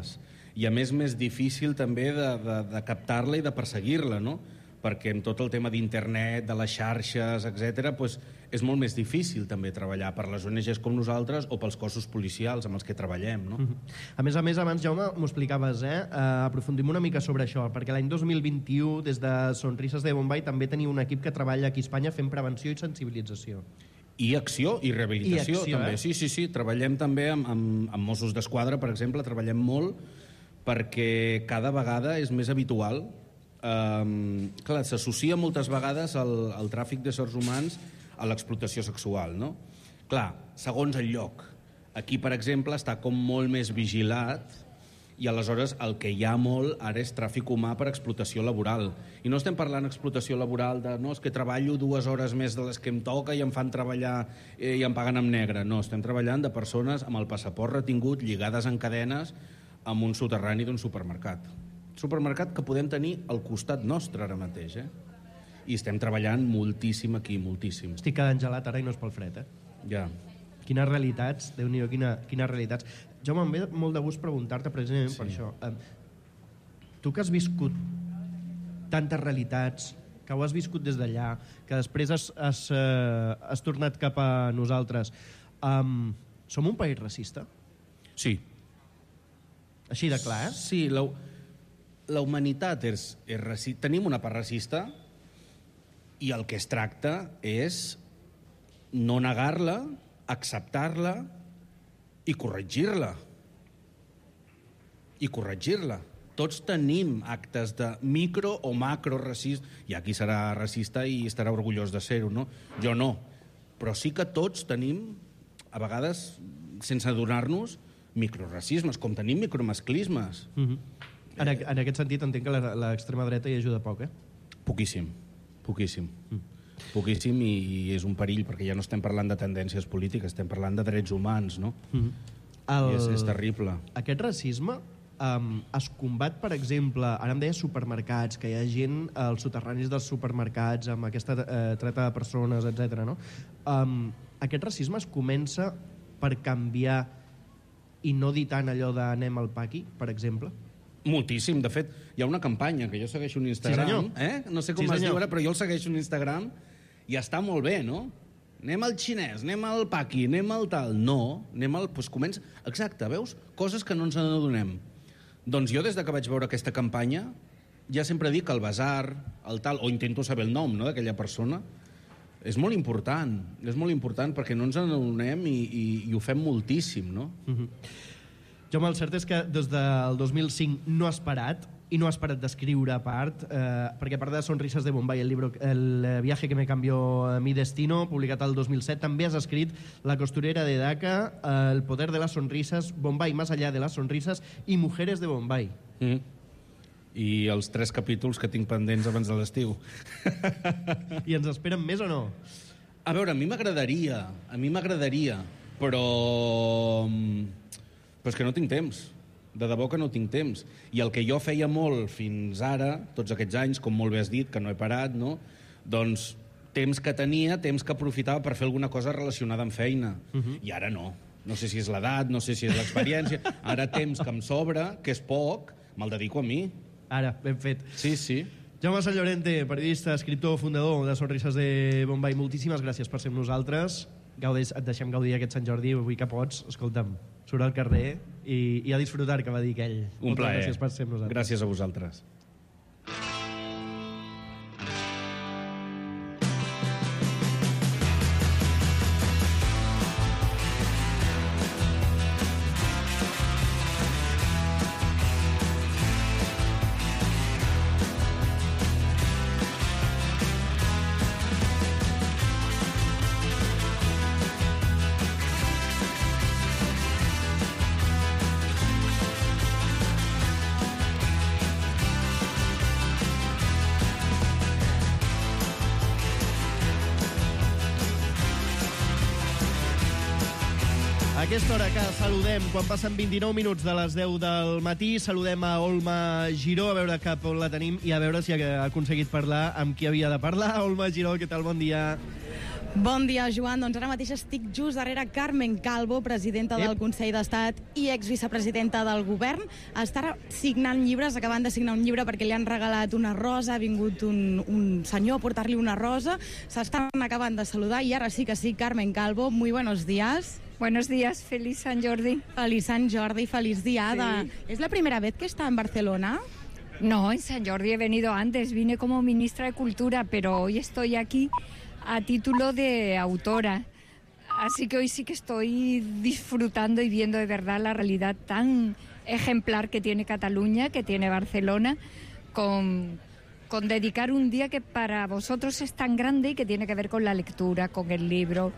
Speaker 17: i a més més difícil també de, de, de captar-la i de perseguir-la, no? Perquè amb tot el tema d'internet, de les xarxes, etcètera, doncs és molt més difícil també treballar per les O N Ges com nosaltres o pels cossos policials amb els que treballem, no?
Speaker 2: Mm-hmm. A més a més, abans, Jaume, m'ho explicaves, eh? Uh, aprofundim una mica sobre això, perquè l'any dos mil vint-i-u, des de Sonrises de Bombay, també teniu un equip que treballa aquí a Espanya fent prevenció i sensibilització.
Speaker 17: I acció i rehabilitació,
Speaker 2: I acció,
Speaker 17: també.
Speaker 2: Eh?
Speaker 17: Sí, sí, sí. Treballem també amb, amb, amb Mossos d'Esquadra, per exemple, treballem molt perquè cada vegada és més habitual. Um, clar, s'associa moltes vegades el, el tràfic d'éssers humans a l'explotació sexual, no? Clar, segons el lloc. Aquí, per exemple, està com molt més vigilat i aleshores el que hi ha molt ara és tràfic humà per explotació laboral. I no estem parlant d'explotació laboral de no, és que treballo dues hores més de les que em toca i em fan treballar eh, i em paguen amb negre. No, estem treballant de persones amb el passaport retingut, lligades en cadenes, amb un soterrani d'un supermercat. Supermercat que podem tenir al costat nostre ara mateix, eh? I estem treballant moltíssim aquí, moltíssim.
Speaker 2: Estic quedant gelat ara i no és pel fred, eh?
Speaker 17: Ja.
Speaker 2: Quines realitats, Déu-n'hi-do, quina, quines realitats. Jaume, em ve molt de gust preguntar-te precisament sí. per això. Eh, tu que has viscut tantes realitats, que ho has viscut des d'allà, que després has, has, eh, has tornat cap a nosaltres, eh, som un país racista?
Speaker 17: Sí.
Speaker 2: Així de clar, eh?
Speaker 17: Sí, la, la humanitat és, és racista. Tenim una part racista i el que es tracta és no negar-la, acceptar-la i corregir-la. I corregir-la. Tots tenim actes de micro o macro racista. Hi ha qui serà racista i estarà orgullós de ser-ho, no? Jo no. Però sí que tots tenim, a vegades, sense adonar-nos, microracismes, com tenim micromasclismes.
Speaker 2: Mm-hmm. En, a, en aquest sentit entenc que l'extrema dreta hi ajuda poc, eh?
Speaker 17: Poquíssim, poquíssim. Mm. Poquíssim i, i és un perill, perquè ja no estem parlant de tendències polítiques, estem parlant de drets humans, no?
Speaker 2: Mm-hmm. El...
Speaker 17: I és, és terrible.
Speaker 2: Aquest racisme um, es combat, per exemple, ara em deia supermercats, que hi ha gent als soterranis dels supermercats amb aquesta eh, treta de persones, etcètera, no? Um, aquest racisme es comença per canviar i no dir tant allò de anem al paqui, per exemple?
Speaker 17: Moltíssim. De fet, hi ha una campanya que jo segueixo en Instagram.
Speaker 2: Sí,
Speaker 17: eh? No sé com
Speaker 2: sí,
Speaker 17: es diu ara, però jo el segueixo en Instagram i està molt bé, no? Anem al xinès, anem al paqui, anem al tal. No, anem al... Pues comença... Exacte, veus? Coses que no ens n'adonem. Doncs jo, des de que vaig veure aquesta campanya, ja sempre dic el basar, el tal, o intento saber el nom, no?, d'aquella persona. És molt important, és molt important perquè no ens n'adonem i, i, i ho fem moltíssim, no?
Speaker 2: Mm-hmm. Jaume, el cert és que des del dos mil cinc no has parat, i no has parat d'escriure a part, eh, perquè a part de Sonrises de Bombay, el llibre El viaje que me cambió mi destino, publicat el dos mil set, també has escrit La costurera de Dhaka, El poder de las sonrisas, Bombay más allá de las sonrisas i Mujeres de Bombay.
Speaker 17: Mm. I els tres capítols que tinc pendents abans de l'estiu.
Speaker 2: I ens esperen més o no?
Speaker 17: A veure, a mi m'agradaria, a mi m'agradaria, però... però és que no tinc temps. De debò que no tinc temps. I el que jo feia molt fins ara, tots aquests anys, com molt bé has dit, que no he parat, no? Doncs temps que tenia, temps que aprofitava per fer alguna cosa relacionada amb feina. Uh-huh. I ara no. No sé si és l'edat, no sé si és l'experiència. Ara temps que em sobra, que és poc, me'l dedico a mi.
Speaker 2: Ara, ben fet.
Speaker 17: Sí, sí.
Speaker 2: Jaume Sant Llorente, periodista, escriptor, fundador de Sonrises de Bombay, moltíssimes gràcies per ser amb nosaltres. Gaudeix, et deixem gaudir aquest Sant Jordi, avui que pots, escolta'm, surt al carrer i, i a disfrutar, que va dir aquell.
Speaker 17: Un
Speaker 2: Moltes
Speaker 17: plaer.
Speaker 2: Gràcies per ser amb nosaltres.
Speaker 17: Gràcies a vosaltres.
Speaker 2: A aquesta hora que saludem, quan passen vint-i-nou minuts de les deu del matí, saludem a Olma Giró, a veure cap on la tenim i a veure si ha aconseguit parlar amb qui havia de parlar. Olma Giró, què tal? Bon dia.
Speaker 7: Bon dia, Joan. Doncs ara mateix estic just darrere Carmen Calvo, presidenta del Consell d'Estat i exvicepresidenta del Govern. Està signant llibres, acabant de signar un llibre perquè li han regalat una rosa, ha vingut un, un senyor a portar-li una rosa, s'estan acabant de saludar i ara sí que sí, Carmen Calvo, muy buenos días.
Speaker 18: Buenos días, feliz San Jordi.
Speaker 7: Feliz San Jordi, feliz diada. Sí. ¿Es la primera vez que está en Barcelona?
Speaker 18: No, en San Jordi he venido antes, vine como ministra de Cultura, pero hoy estoy aquí a título de autora. Así que hoy sí que estoy disfrutando y viendo de verdad la realidad tan ejemplar que tiene Cataluña, que tiene Barcelona, con, con dedicar un día que para vosotros es tan grande y que tiene que ver con la lectura, con el libro,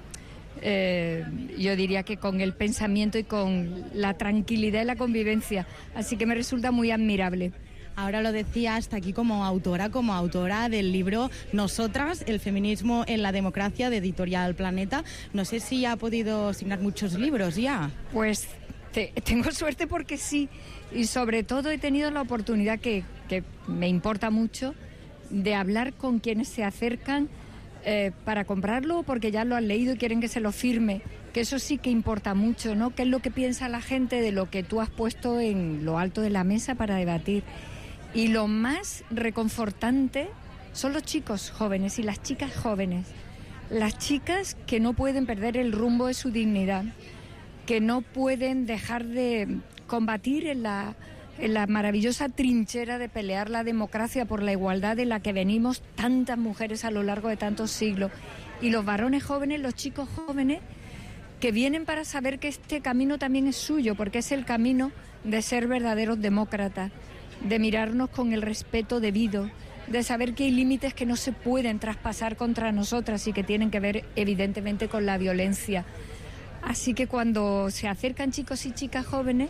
Speaker 18: eh, yo diría que con el pensamiento y con la tranquilidad y la convivencia. Así que me resulta muy admirable.
Speaker 7: Ahora lo decía, hasta aquí como autora, como autora del libro Nosotras, el feminismo en la democracia, de Editorial Planeta. No sé si ha podido signar muchos libros ya.
Speaker 18: Pues te, tengo suerte porque sí, y sobre todo he tenido la oportunidad, que, que me importa mucho, de hablar con quienes se acercan eh, para comprarlo porque ya lo han leído y quieren que se lo firme. Que eso sí que importa mucho, ¿no? ¿Qué es lo que piensa la gente de lo que tú has puesto en lo alto de la mesa para debatir? Y lo más reconfortante son los chicos jóvenes y las chicas jóvenes. Las chicas que no pueden perder el rumbo de su dignidad, que no pueden dejar de combatir en la, en la maravillosa trinchera de pelear la democracia por la igualdad de la que venimos tantas mujeres a lo largo de tantos siglos. Y los varones jóvenes, los chicos jóvenes, que vienen para saber que este camino también es suyo, porque es el camino de ser verdaderos demócratas, de mirarnos con el respeto debido, de saber que hay límites que no se pueden traspasar contra nosotras y que tienen que ver evidentemente con la violencia. Así que cuando se acercan chicos y chicas jóvenes,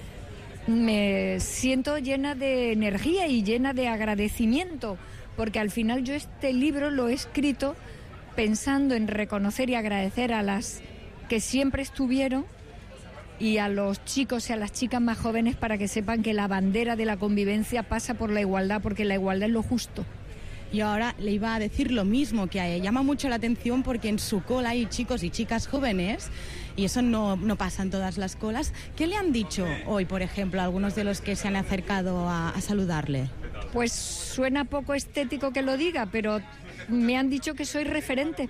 Speaker 18: me siento llena de energía y llena de agradecimiento, porque al final yo este libro lo he escrito pensando en reconocer y agradecer a las que siempre estuvieron, y a los chicos y a las chicas más jóvenes, para que sepan que la bandera de la convivencia pasa por la igualdad, porque la igualdad es lo justo.
Speaker 7: Y ahora le iba a decir lo mismo, que llama mucho la atención porque en su cola hay chicos y chicas jóvenes, y eso no, no pasa en todas las colas. ¿Qué le han dicho hoy, por ejemplo, a algunos de los que se han acercado a, a saludarle?
Speaker 18: Pues suena poco estético que lo diga, pero me han dicho que soy referente.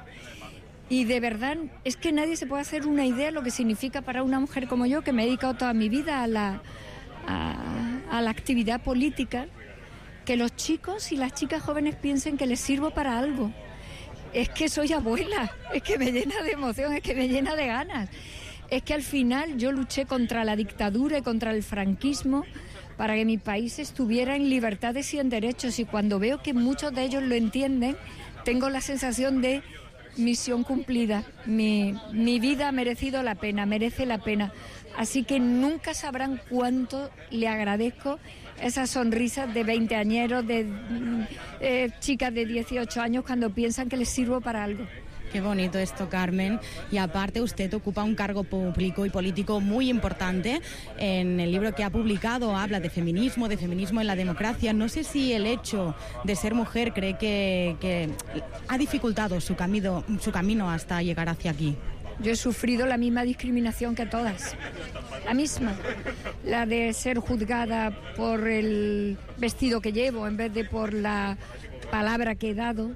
Speaker 18: Y de verdad, es que nadie se puede hacer una idea de lo que significa para una mujer como yo, que me he dedicado toda mi vida a la, a, a la actividad política, que los chicos y las chicas jóvenes piensen que les sirvo para algo. Es que soy abuela, es que me llena de emoción, es que me llena de ganas. Es que al final yo luché contra la dictadura y contra el franquismo para que mi país estuviera en libertades y en derechos, y cuando veo que muchos de ellos lo entienden, tengo la sensación de misión cumplida. Mi, mi vida ha merecido la pena, merece la pena. Así que nunca sabrán cuánto le agradezco esas sonrisas de veinteañeros, de eh, chicas de dieciocho años, cuando piensan que les sirvo para algo.
Speaker 7: Qué bonito esto, Carmen. Y aparte usted ocupa un cargo público y político muy importante. En el libro que ha publicado habla de feminismo, de feminismo en la democracia. No sé si el hecho de ser mujer cree que, que ha dificultado su camino, su camino hasta llegar hacia aquí.
Speaker 18: Yo he sufrido la misma discriminación que todas, la misma, la de ser juzgada por el vestido que llevo en vez de por la palabra que he dado,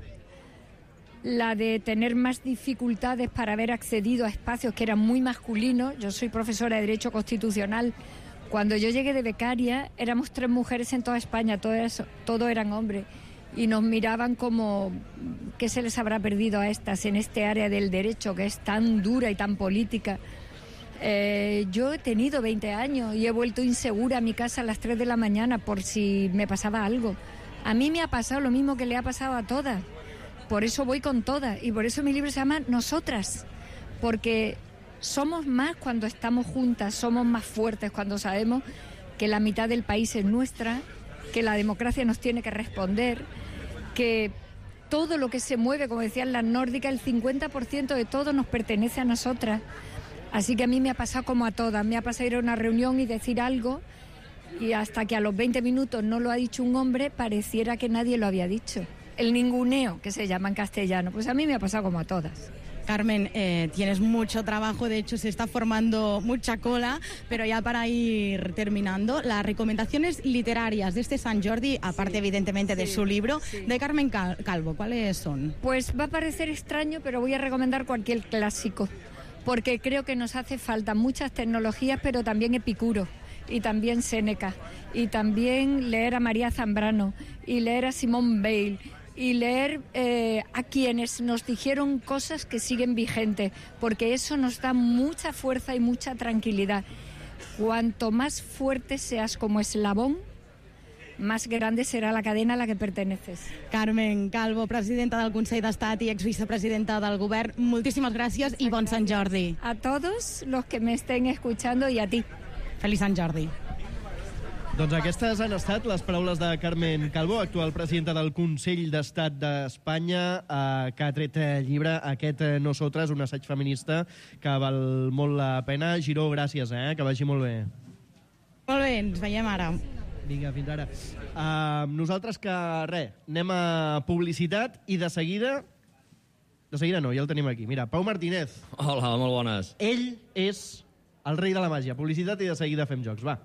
Speaker 18: la de tener más dificultades para haber accedido a espacios que eran muy masculinos. Yo soy profesora de Derecho Constitucional. Cuando yo llegué de becaria éramos tres mujeres en toda España, todos, todos eran hombres, y nos miraban como ¿qué se les habrá perdido a estas en este área del derecho que es tan dura y tan política? Eh, yo he tenido veinte años y he vuelto insegura a mi casa a las tres de la mañana por si me pasaba algo. A mí me ha pasado lo mismo que le ha pasado a todas. Por eso voy con todas, y por eso mi libro se llama Nosotras, porque somos más cuando estamos juntas, somos más fuertes cuando sabemos que la mitad del país es nuestra, que la democracia nos tiene que responder, que todo lo que se mueve, como decían las nórdicas, el cincuenta por ciento de todo nos pertenece a nosotras. Así que a mí me ha pasado como a todas, me ha pasado ir a una reunión y decir algo, y hasta que a los veinte minutos no lo ha dicho un hombre, pareciera que nadie lo había dicho. el ninguneo, que se llama en castellano. Pues a mí me ha pasado como a todas.
Speaker 7: Carmen, eh, tienes mucho trabajo, de hecho se está formando mucha cola, pero ya para ir terminando, las recomendaciones literarias de este San Jordi, aparte sí, evidentemente de sí, su libro, sí. de Carmen Calvo, ¿cuáles son?
Speaker 18: Pues va a parecer extraño, pero voy a recomendar cualquier clásico, porque creo que nos hace falta muchas tecnologías, pero también Epicuro, y también Séneca, y también leer a María Zambrano, y leer a Simone Weil, y leer eh, a quienes nos dijeron cosas que siguen vigentes, porque eso nos da mucha fuerza y mucha tranquilidad. Cuanto más fuerte seas como eslabón, más grande será la cadena a la que perteneces.
Speaker 7: Carmen Calvo, presidenta del Consell d'Estat i exvicepresidenta del Govern, moltíssimes gràcies i bon Sant Jordi.
Speaker 18: A todos los que me estén escuchando y a ti.
Speaker 7: Feliç Sant Jordi.
Speaker 2: Doncs aquestes han estat les paraules de Carmen Calvo, actual presidenta del Consell d'Estat d'Espanya, eh, que ha tret llibre aquest Nosotres, un assaig feminista que val molt la pena. Giró, gràcies, eh? Que vagi molt bé.
Speaker 7: Molt bé, ens veiem ara.
Speaker 2: Vinga, fins ara. Uh, nosaltres que, res, anem a publicitat i de seguida... De seguida no, ja el tenim aquí. Mira, Pau Martínez.
Speaker 19: Hola, molt bones.
Speaker 2: Ell és el rei de la màgia. Publicitat i de seguida fem jocs, va.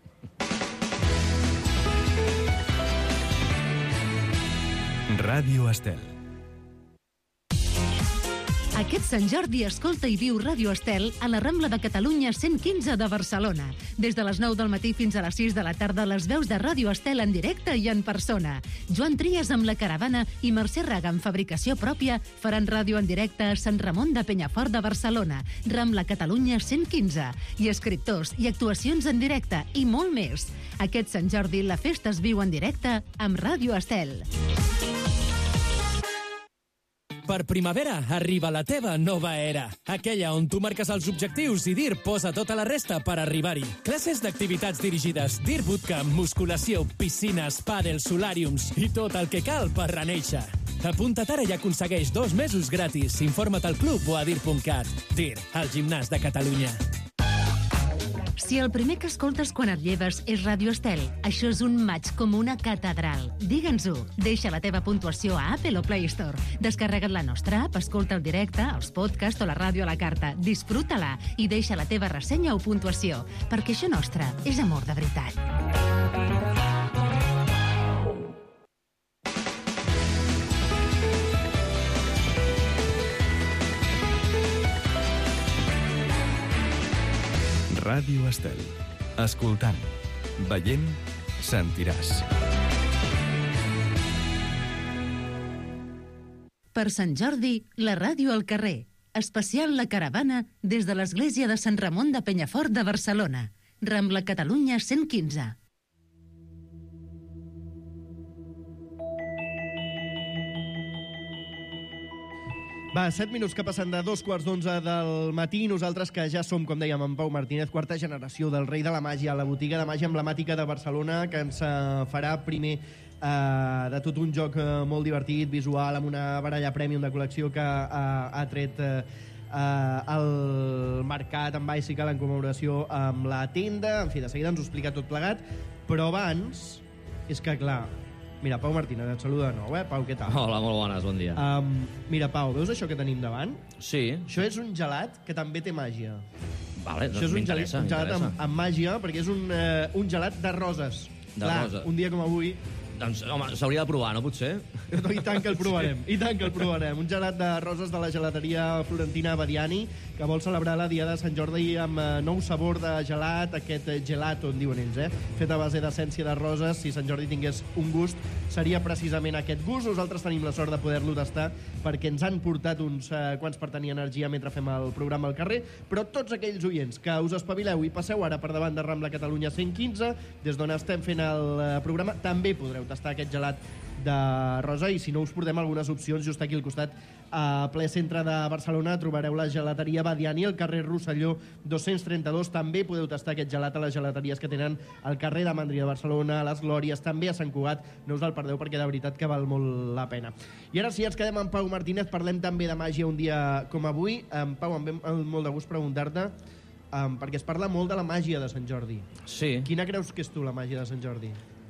Speaker 16: Ràdio Estel.
Speaker 12: Aquest Sant Jordi escolta i viu Ràdio Estel a la Rambla de Catalunya cent quinze de Barcelona. Des de les nou del matí fins a les sis de la tarda, les veus de Ràdio Estel en directe i en persona. Joan Trias amb La Caravana i Mercè Raga amb fabricació pròpia faran ràdio en directe a Sant Ramon de Penyafort de Barcelona, Rambla Catalunya cent quinze. I escriptors i actuacions en directe i molt més. Aquest Sant Jordi la festa es viu en directe amb Ràdio Estel.
Speaker 20: Per primavera arriba la teva nova era. Aquella on tu marques els objectius i D I R posa tota la resta per arribar-hi. Classes d'activitats dirigides, D I R Bootcamp, musculació, piscines, pàdel, solàriums i tot el que cal per renéixer. Apunta't ara i aconsegueix dos mesos gratis. Informa't al club o a dir punt cat. D I R, el gimnàs de Catalunya.
Speaker 12: Si el primer que escoltes quan et lleves és Ràdio Estel, això és un maig com una catedral. Digue'ns-ho. Deixa la teva puntuació a Apple o Play Store. Descarrega't la nostra app, escolta el directe, els podcasts o la ràdio a la carta. Disfruta-la i deixa la teva ressenya o puntuació, perquè això nostre és amor de veritat.
Speaker 16: Ràdio Estel. Escoltant, veient, sentiràs.
Speaker 12: Per Sant Jordi, la ràdio al carrer. Especial La Caravana des de l'Església de Sant Ramon de Penyafort de Barcelona. Rambla Catalunya cent quinze.
Speaker 2: Va, set minuts que passen de dos quarts d'onze del matí. Nosaltres que ja som, com dèiem, en Pau Martínez, quarta generació del rei de la màgia, la botiga de màgia emblemàtica de Barcelona, que ens farà primer eh, de tot un joc molt divertit, visual, amb una baralla prèmium de col·lecció que eh, ha tret eh, el mercat en Bicycle en commemoració amb la tenda. En fi, de seguida ens ho explica tot plegat. Però abans, és que clar... Mira, Pau Martínez, et saluda de nou, eh? Pau, què tal?
Speaker 19: Hola, molt bones, bon dia.
Speaker 2: Um, mira, Pau, veus això que tenim davant?
Speaker 19: Sí.
Speaker 2: Això és un gelat que també té màgia.
Speaker 19: Vale,
Speaker 2: això és
Speaker 19: doncs
Speaker 2: un gelat, un gelat amb, amb màgia, perquè és un, uh, un gelat de roses.
Speaker 19: De
Speaker 2: Clar,
Speaker 19: roses.
Speaker 2: Un dia com avui...
Speaker 19: Doncs, home, s'hauria de provar, no? Potser?
Speaker 2: I tant que el provarem, i tant que el provarem. Un gelat de roses de la gelateria florentina Badiani, que vol celebrar la Dia de Sant Jordi amb eh, nou sabor de gelat, aquest gelato, en diuen ells, eh? Fet a base d'essència de roses. Si Sant Jordi tingués un gust, seria precisament aquest gust. Nosaltres tenim la sort de poder-lo tastar perquè ens han portat uns eh, quants per tenir energia mentre fem el programa al carrer, però tots aquells oients que us espavileu i passeu ara per davant de Rambla Catalunya cent quinze, des d'on estem fent el eh, programa, també podreu tastar aquest gelat de rosa, i si no us portem algunes opcions just aquí al costat, a ple centre de Barcelona trobareu la gelateria Badiani al carrer Rosselló dos-cents trenta-dos. També podeu tastar aquest gelat a les gelateries que tenen al carrer de Mandri de Barcelona, a les Glòries, també a Sant Cugat. No us el perdeu perquè de veritat que val molt la pena. I ara sí, ens quedem amb Pau Martínez, parlem també de màgia un dia com avui. Um, Pau, em ve molt de gust preguntar-te, um, perquè es parla molt de la màgia de Sant Jordi.
Speaker 19: Sí.
Speaker 2: Quina creus que és tu la màgia de Sant Jordi?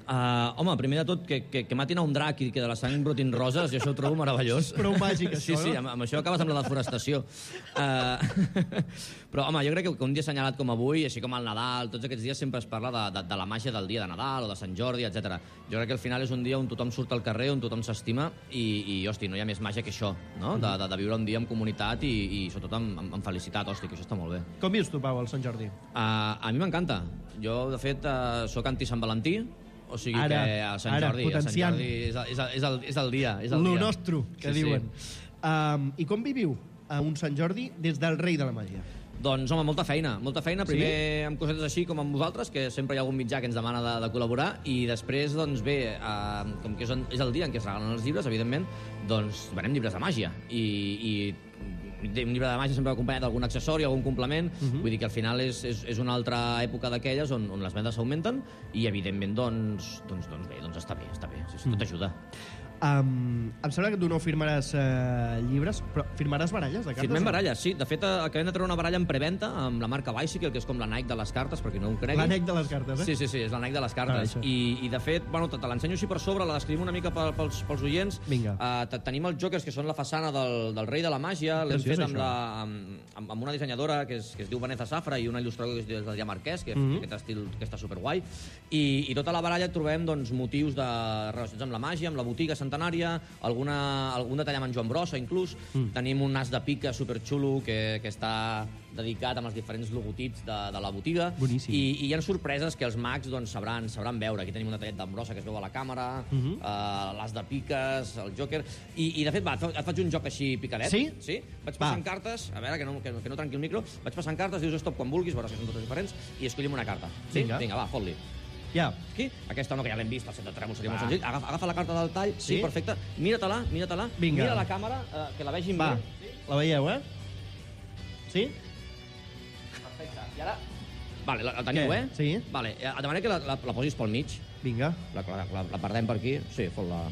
Speaker 19: Uh, home, primer de tot, que, que, que matin a un drac i que de la sang brotin roses, jo això ho trobo meravellós.
Speaker 2: Prou màgic, això,
Speaker 19: sí, sí,
Speaker 2: no?
Speaker 19: amb, amb això acabes amb la deforestació. Uh, però, home, jo crec que un dia assenyalat com avui, així com el Nadal, tots aquests dies sempre es parla de, de, de la màgia del dia de Nadal o de Sant Jordi, etcètera. Jo crec que al final és un dia on tothom surt al carrer, on tothom s'estima i, i, hosti, no hi ha més màgia que això, no? De, de, de viure un dia en comunitat i, i sobretot amb, amb, amb felicitat, hosti, que això està molt bé.
Speaker 2: Com vius tu, Pau, el Sant Jordi?
Speaker 19: Uh, a mi m'encanta. Jo, de fet, uh, soc anti-Sant Valentí, o sigui
Speaker 2: ara,
Speaker 19: que el Sant
Speaker 2: ara,
Speaker 19: Jordi, el Sant Jordi és, el, és, el, és, el, és el dia. És el
Speaker 2: Lo
Speaker 19: dia.
Speaker 2: nostre, que
Speaker 19: sí,
Speaker 2: diuen.
Speaker 19: Sí.
Speaker 2: Um, I com viviu a un Sant Jordi des del rei de la màgia?
Speaker 19: Doncs, home, molta feina. Molta feina, primer
Speaker 2: Sí?
Speaker 19: amb cosetes així com amb vosaltres, que sempre hi ha algun mitjà que ens demana de, de col·laborar, i després, doncs bé, eh, com que és, és el dia en què es regalen els llibres, evidentment, doncs venem llibres de màgia. I, i un llibre de màgia sempre va acompanyat d'algun accessori, algun complement, uh -huh. vull dir que al final és, és, és una altra època d'aquelles on, on les vendes augmenten i, evidentment, doncs, doncs, doncs bé, doncs està bé, està bé, sí, sí, tot ajuda.
Speaker 2: Um, em sembla que tu no firmaràs uh, llibres, però firmaràs baralles de cartes?
Speaker 19: Firmem
Speaker 2: o no?
Speaker 19: baralles, sí. De fet, acabem de treure una baralla en preventa amb la marca Bicycle, que és com la Nike de les cartes, perquè no ho cregui.
Speaker 2: La Nike de les cartes, eh?
Speaker 19: Sí, sí, sí, és la Nike de les cartes.
Speaker 2: Ah,
Speaker 19: I, I, de fet, bueno, te, te l'ensenyo així per sobre, la descrivim una mica pel, pels, pels oients.
Speaker 2: Vinga.
Speaker 19: Uh, tenim els jokers, que són la façana del, del rei de la màgia. L'hem
Speaker 2: Preciós,
Speaker 19: fet amb,
Speaker 2: això.
Speaker 19: la, amb, amb una dissenyadora que es, que es diu Vanessa Safra i una il·lustradora que es diu Adrià Marquès, que,
Speaker 2: Mhm.
Speaker 19: aquest estil que està superguai. I, I tota la baralla trobem doncs, motius de relacions amb la màgia, amb la botiga centenària, alguna, algun detall amb en Joan Brossa, inclús. Mm. Tenim un nas de pica superxulo que, que està dedicat amb els diferents logotips de, de la botiga.
Speaker 2: Boníssim.
Speaker 19: I, i hi ha sorpreses que els mags doncs, sabran, sabran veure. Aquí tenim un detallet d'en Brossa que es veu a la càmera, uh -huh. uh, l'as de piques, el Joker... I, i de fet, va, et fa- et faig un joc així picadet.
Speaker 2: Sí?
Speaker 19: Sí? Vaig
Speaker 2: Va.
Speaker 19: passant cartes, a veure, que no, que, no- que no trenqui el micro, vaig passant cartes, dius stop quan vulguis, veuràs que són totes diferents, i escollim una carta. Sí?
Speaker 2: Vinga.
Speaker 19: Vinga, va, fot-li.
Speaker 2: Ja.
Speaker 19: Aquí? Aquesta no, que ja l'hem vist, el set de trèmol seria
Speaker 2: Va.
Speaker 19: molt senzill. Agafa, agafa la carta del tall, sí,
Speaker 2: Sí?
Speaker 19: perfecte. Mira-te-la, mira-te-la.
Speaker 2: Vinga.
Speaker 19: Mira la càmera, eh, que la vegin
Speaker 2: Va,
Speaker 19: bé.
Speaker 2: la veieu, eh? Sí?
Speaker 19: Perfecte. I ara... Vale, la, la teniu,
Speaker 2: Què?
Speaker 19: eh?
Speaker 2: Sí.
Speaker 19: Vale, eh, et demanem que la, la, la posis pel mig.
Speaker 2: Vinga.
Speaker 19: La, la, la, la perdem per aquí. Sí, fot-la...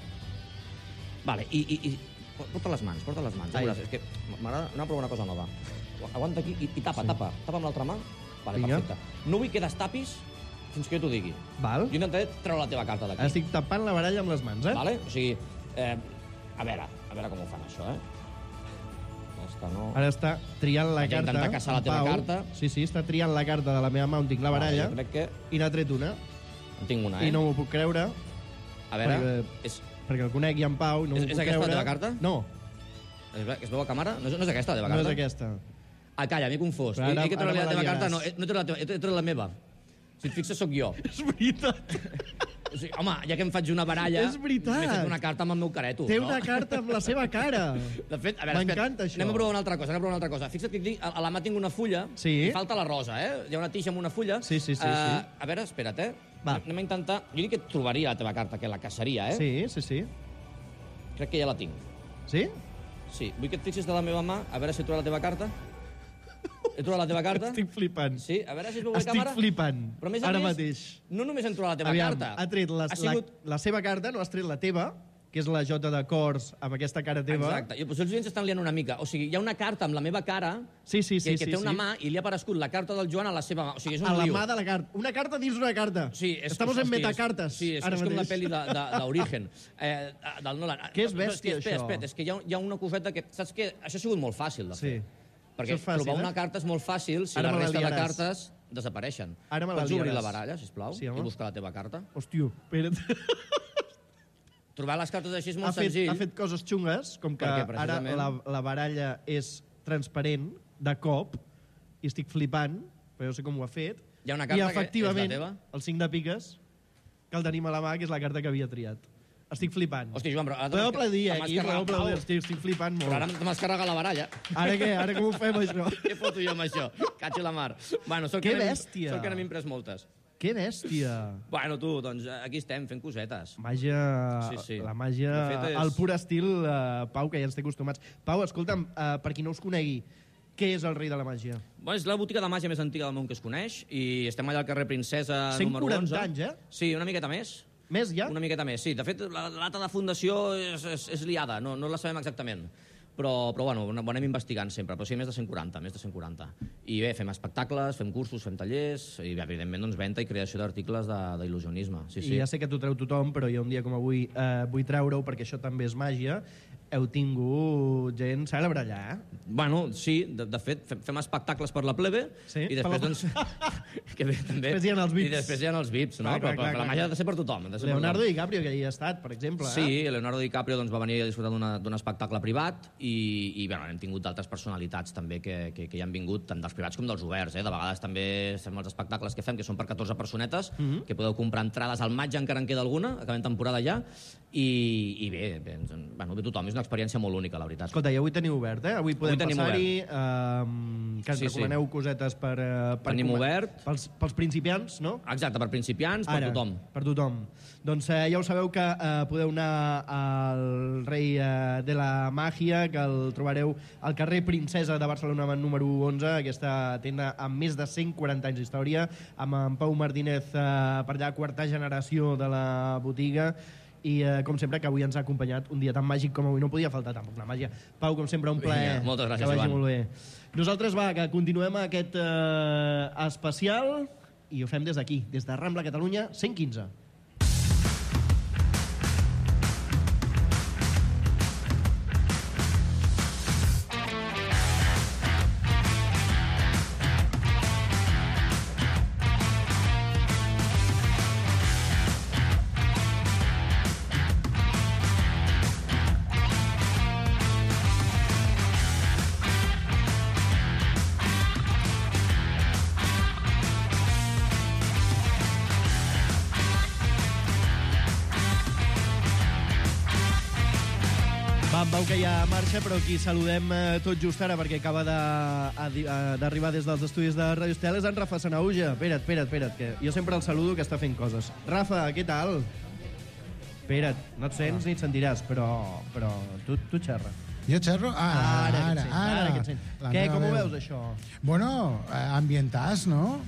Speaker 19: Vale, i, i, i... Porta les mans, porta les mans. Ja
Speaker 2: Ai.
Speaker 19: veuràs, és que m'agrada anar a provar una cosa nova. Aguanta aquí i, i tapa,
Speaker 2: Sí.
Speaker 19: tapa. Tapa amb l'altra mà. Vale,
Speaker 2: Vinga.
Speaker 19: perfecte. No vull que destapis fins que jo t'ho digui.
Speaker 2: Val.
Speaker 19: Jo intentaré treure la teva carta d'aquí.
Speaker 2: Ara estic tapant la baralla amb les mans, eh?
Speaker 19: Vale? O sigui, eh, a veure, a veure com ho fan, això, eh? Aquesta no...
Speaker 2: Ara està triant la
Speaker 19: Vaig a
Speaker 2: carta.
Speaker 19: intentar caçar la
Speaker 2: en
Speaker 19: teva
Speaker 2: Pau.
Speaker 19: carta.
Speaker 2: Sí, sí, està triant la carta de la meva mà on tinc la baralla.
Speaker 19: Vale, jo crec que...
Speaker 2: I n'ha tret una.
Speaker 19: En tinc una, eh?
Speaker 2: I no m'ho puc creure.
Speaker 19: A veure,
Speaker 2: perquè,
Speaker 19: és...
Speaker 2: perquè el conec i en Pau, no
Speaker 19: És-
Speaker 2: m'ho
Speaker 19: és
Speaker 2: puc
Speaker 19: aquesta la
Speaker 2: creure.
Speaker 19: teva carta?
Speaker 2: No,
Speaker 19: Es ve- que es veu a càmera? No és, no és aquesta, la teva
Speaker 2: no
Speaker 19: carta?
Speaker 2: és aquesta.
Speaker 19: Ah, calla, m'he confós.
Speaker 2: Però ara-
Speaker 19: He, he que
Speaker 2: ara
Speaker 19: treure
Speaker 2: me
Speaker 19: la
Speaker 2: la
Speaker 19: teva
Speaker 2: liaràs.
Speaker 19: carta, no, he, no he tret la teva, he tret la meva. Si et fixes, sóc jo.
Speaker 2: És veritat.
Speaker 19: O sigui, home, ja que em faig una baralla...
Speaker 2: És veritat.
Speaker 19: M'he fet una carta amb el meu careto.
Speaker 2: Té
Speaker 19: no?
Speaker 2: una carta amb la seva cara.
Speaker 19: De fet, a veure,
Speaker 2: M'encanta,
Speaker 19: espera,
Speaker 2: això.
Speaker 19: anem a provar una altra cosa, anem a provar una altra cosa. Fixa't que dic, a a la mà tinc una fulla
Speaker 2: Sí.
Speaker 19: i falta la rosa, eh? Hi ha una tixa amb una fulla.
Speaker 2: Sí, sí, sí,
Speaker 19: Eh,
Speaker 2: sí.
Speaker 19: A veure, espera't, eh?
Speaker 2: Va.
Speaker 19: Anem a intentar... Jo dic que trobaria la teva carta, que la caçaria, eh?
Speaker 2: Sí, sí, sí.
Speaker 19: Crec que ja la tinc.
Speaker 2: Sí?
Speaker 19: Sí, vull que et fixis de la meva mà, a veure si he trobat la teva carta. He trobat la teva carta?
Speaker 2: Estic flipant.
Speaker 19: Sí, a veure si es veu bé a
Speaker 2: Estic
Speaker 19: càmera.
Speaker 2: flipant.
Speaker 19: Però a més a
Speaker 2: Ara
Speaker 19: més,
Speaker 2: mateix.
Speaker 19: no només hem trobat la teva
Speaker 2: Aviam,
Speaker 19: carta.
Speaker 2: ha tret la,
Speaker 19: Ha sigut...
Speaker 2: la, la seva carta, no has tret la teva, que és la Jota de cors amb aquesta cara teva.
Speaker 19: Exacte. I potser els oients estan liant una mica. O sigui, hi ha una carta amb la meva cara
Speaker 2: Sí, sí, sí.
Speaker 19: que, que
Speaker 2: sí,
Speaker 19: té una
Speaker 2: sí.
Speaker 19: mà i li ha aparegut la carta del Joan a la seva mà. O sigui, és un
Speaker 2: A la
Speaker 19: lío.
Speaker 2: mà de la carta. Una carta dins una carta.
Speaker 19: Sí, és,
Speaker 2: Estamos
Speaker 19: és,
Speaker 2: en
Speaker 19: hosti,
Speaker 2: metacartes.
Speaker 19: És, sí, és,
Speaker 2: ara
Speaker 19: és com la
Speaker 2: mateix.
Speaker 19: pel·li de- de- d'Origen, eh, del Nolan.
Speaker 2: Que és
Speaker 19: No,
Speaker 2: bèstia,
Speaker 19: espera,
Speaker 2: això.
Speaker 19: Espera, és que hi ha, hi ha una coseta que... Saps què? Això ha sigut molt fàcil de fer.
Speaker 2: Sí.
Speaker 19: Perquè
Speaker 2: Això és fàcil,
Speaker 19: trobar
Speaker 2: eh?
Speaker 19: una carta és molt fàcil si
Speaker 2: Ara
Speaker 19: la
Speaker 2: me la
Speaker 19: resta de
Speaker 2: liaràs.
Speaker 19: cartes desapareixen.
Speaker 2: Ara me la
Speaker 19: Pots obrir
Speaker 2: liaràs.
Speaker 19: la baralla, sisplau,
Speaker 2: Sí, home.
Speaker 19: i buscar la teva carta?
Speaker 2: Hòstia, espera't.
Speaker 19: Trobar les cartes així és
Speaker 2: Ha
Speaker 19: molt
Speaker 2: fet,
Speaker 19: senzill.
Speaker 2: ha fet coses xungues, com que
Speaker 19: Perquè,
Speaker 2: ara
Speaker 19: precisament-
Speaker 2: la, la baralla és transparent, de cop, i estic flipant, però jo sé com ho ha fet.
Speaker 19: Hi ha una
Speaker 2: I
Speaker 19: carta que és la
Speaker 2: efectivament,
Speaker 19: teva?
Speaker 2: el cinc de piques, que el tenim a la mà, que és la carta que havia triat. Estic flipant.
Speaker 19: Hosti, Joan, però... ara
Speaker 2: Podeu
Speaker 19: t'has-
Speaker 2: aplaudir,
Speaker 19: t'has
Speaker 2: aquí,
Speaker 19: carregat
Speaker 2: podeu aplaudir.
Speaker 19: prou.
Speaker 2: Estic, estic flipant molt.
Speaker 19: Però ara m'has carregat la baralla.
Speaker 2: Ara què? Ara com ho fem, això?
Speaker 19: Què foto jo amb això? Catxi la mar. Bueno, sort
Speaker 2: Que
Speaker 19: que n'hem-
Speaker 2: bèstia.
Speaker 19: Sort que n'hem imprès moltes.
Speaker 2: Que bèstia.
Speaker 19: Bueno, tu, doncs aquí estem fent cosetes.
Speaker 2: Màgia,
Speaker 19: Sí, sí.
Speaker 2: la màgia,
Speaker 19: De fet, és-
Speaker 2: el pur estil uh, Pau, que ja ens té acostumats. Pau, escolta'm, uh, per qui no us conegui, què és el rei de la màgia?
Speaker 19: Bueno, és la botiga de màgia més antiga del món que es coneix i estem allà al carrer Princesa
Speaker 2: cent
Speaker 19: número onze.
Speaker 2: quaranta anys, eh?
Speaker 19: Sí, una miqueta més.
Speaker 2: Més ja?
Speaker 19: Una miqueta més, sí. De fet, la la data de fundació és, és, és liada, no, no la sabem exactament. Però, però bueno, ho anem investigant sempre, però sí, més de cent quaranta, més de cent quaranta. I bé, fem espectacles, fem cursos, fem tallers, i bé, evidentment doncs, venda i creació d'articles d'il·lusionisme. Sí, sí.
Speaker 2: I ja sé que t'ho treu tothom, però jo un dia com avui eh, vull treure-ho perquè això també és màgia. Heu tingut gent cèlebre allà, eh?
Speaker 19: Bueno, sí, de, de fet, fem, fem espectacles per la plebe,
Speaker 2: sí?
Speaker 19: I després,
Speaker 2: la...
Speaker 19: doncs... que bé, també.
Speaker 2: Després hi ha els V I Ps.
Speaker 19: I després hi ha els V I Ps, no?
Speaker 2: Clar, clar,
Speaker 19: però,
Speaker 2: clar,
Speaker 19: però la màgia ha de ser per tothom. Ha de ser
Speaker 2: Leonardo
Speaker 19: per tothom.
Speaker 2: DiCaprio, que hi ha estat, per exemple.
Speaker 19: Sí,
Speaker 2: eh?
Speaker 19: Leonardo DiCaprio doncs, va venir a disfrutar d'un espectacle privat i, i bueno, hem tingut d'altres personalitats també que, que, que hi han vingut, tant dels privats com dels oberts. Eh? De vegades també fem els espectacles que fem, que són per catorze personetes, mm -hmm. que podeu comprar entrades al maig, encara en queda alguna, acabem temporada ja, i, i bé, bé, bueno, bé tothom, és una experiència molt única, la veritat.
Speaker 2: Escolta, i avui teniu obert, eh? Avui podem passar-hi, eh, que ens
Speaker 19: sí,
Speaker 2: recomaneu
Speaker 19: sí.
Speaker 2: cosetes per... Eh, per
Speaker 19: Tenim obert.
Speaker 2: Pels, pels principiants, no?
Speaker 19: Exacte, per principiants, per
Speaker 2: Ara,
Speaker 19: tothom.
Speaker 2: Per tothom. Doncs eh, ja ho sabeu que eh, podeu anar al Rei eh, de la Màgia, que el trobareu al carrer Princesa de Barcelona número onze, aquesta tenda amb més de cent quaranta anys d'història, amb en Pau Martínez eh, per allà, quarta generació de la botiga, i eh, com sempre que avui ens ha acompanyat un dia tan màgic com avui, no podia faltar tampoc la màgia. Pau, com sempre, un plaer.
Speaker 19: Vinga, moltes gràcies,
Speaker 2: que vagi
Speaker 19: Joan.
Speaker 2: molt bé. Nosaltres, va, que continuem aquest eh, especial i ho fem des d'aquí, des de Rambla Catalunya cent quinze. Pau, que ja marxa, però qui saludem eh, tot just ara perquè acaba d'arribar de, des dels estudis de Ràdio Estel és en Rafa Sanauja. Espera't, espera't, espera't, que jo sempre el saludo que està fent coses. Rafa, què tal? Espera't, no et sents ni et sentiràs, però, però tu, tu xerra.
Speaker 1: Jo xerro? Ara, ara, ara. ara,
Speaker 2: ara que et sents. Què, com ho veus, això?
Speaker 1: Bueno, eh, ambientàs, no?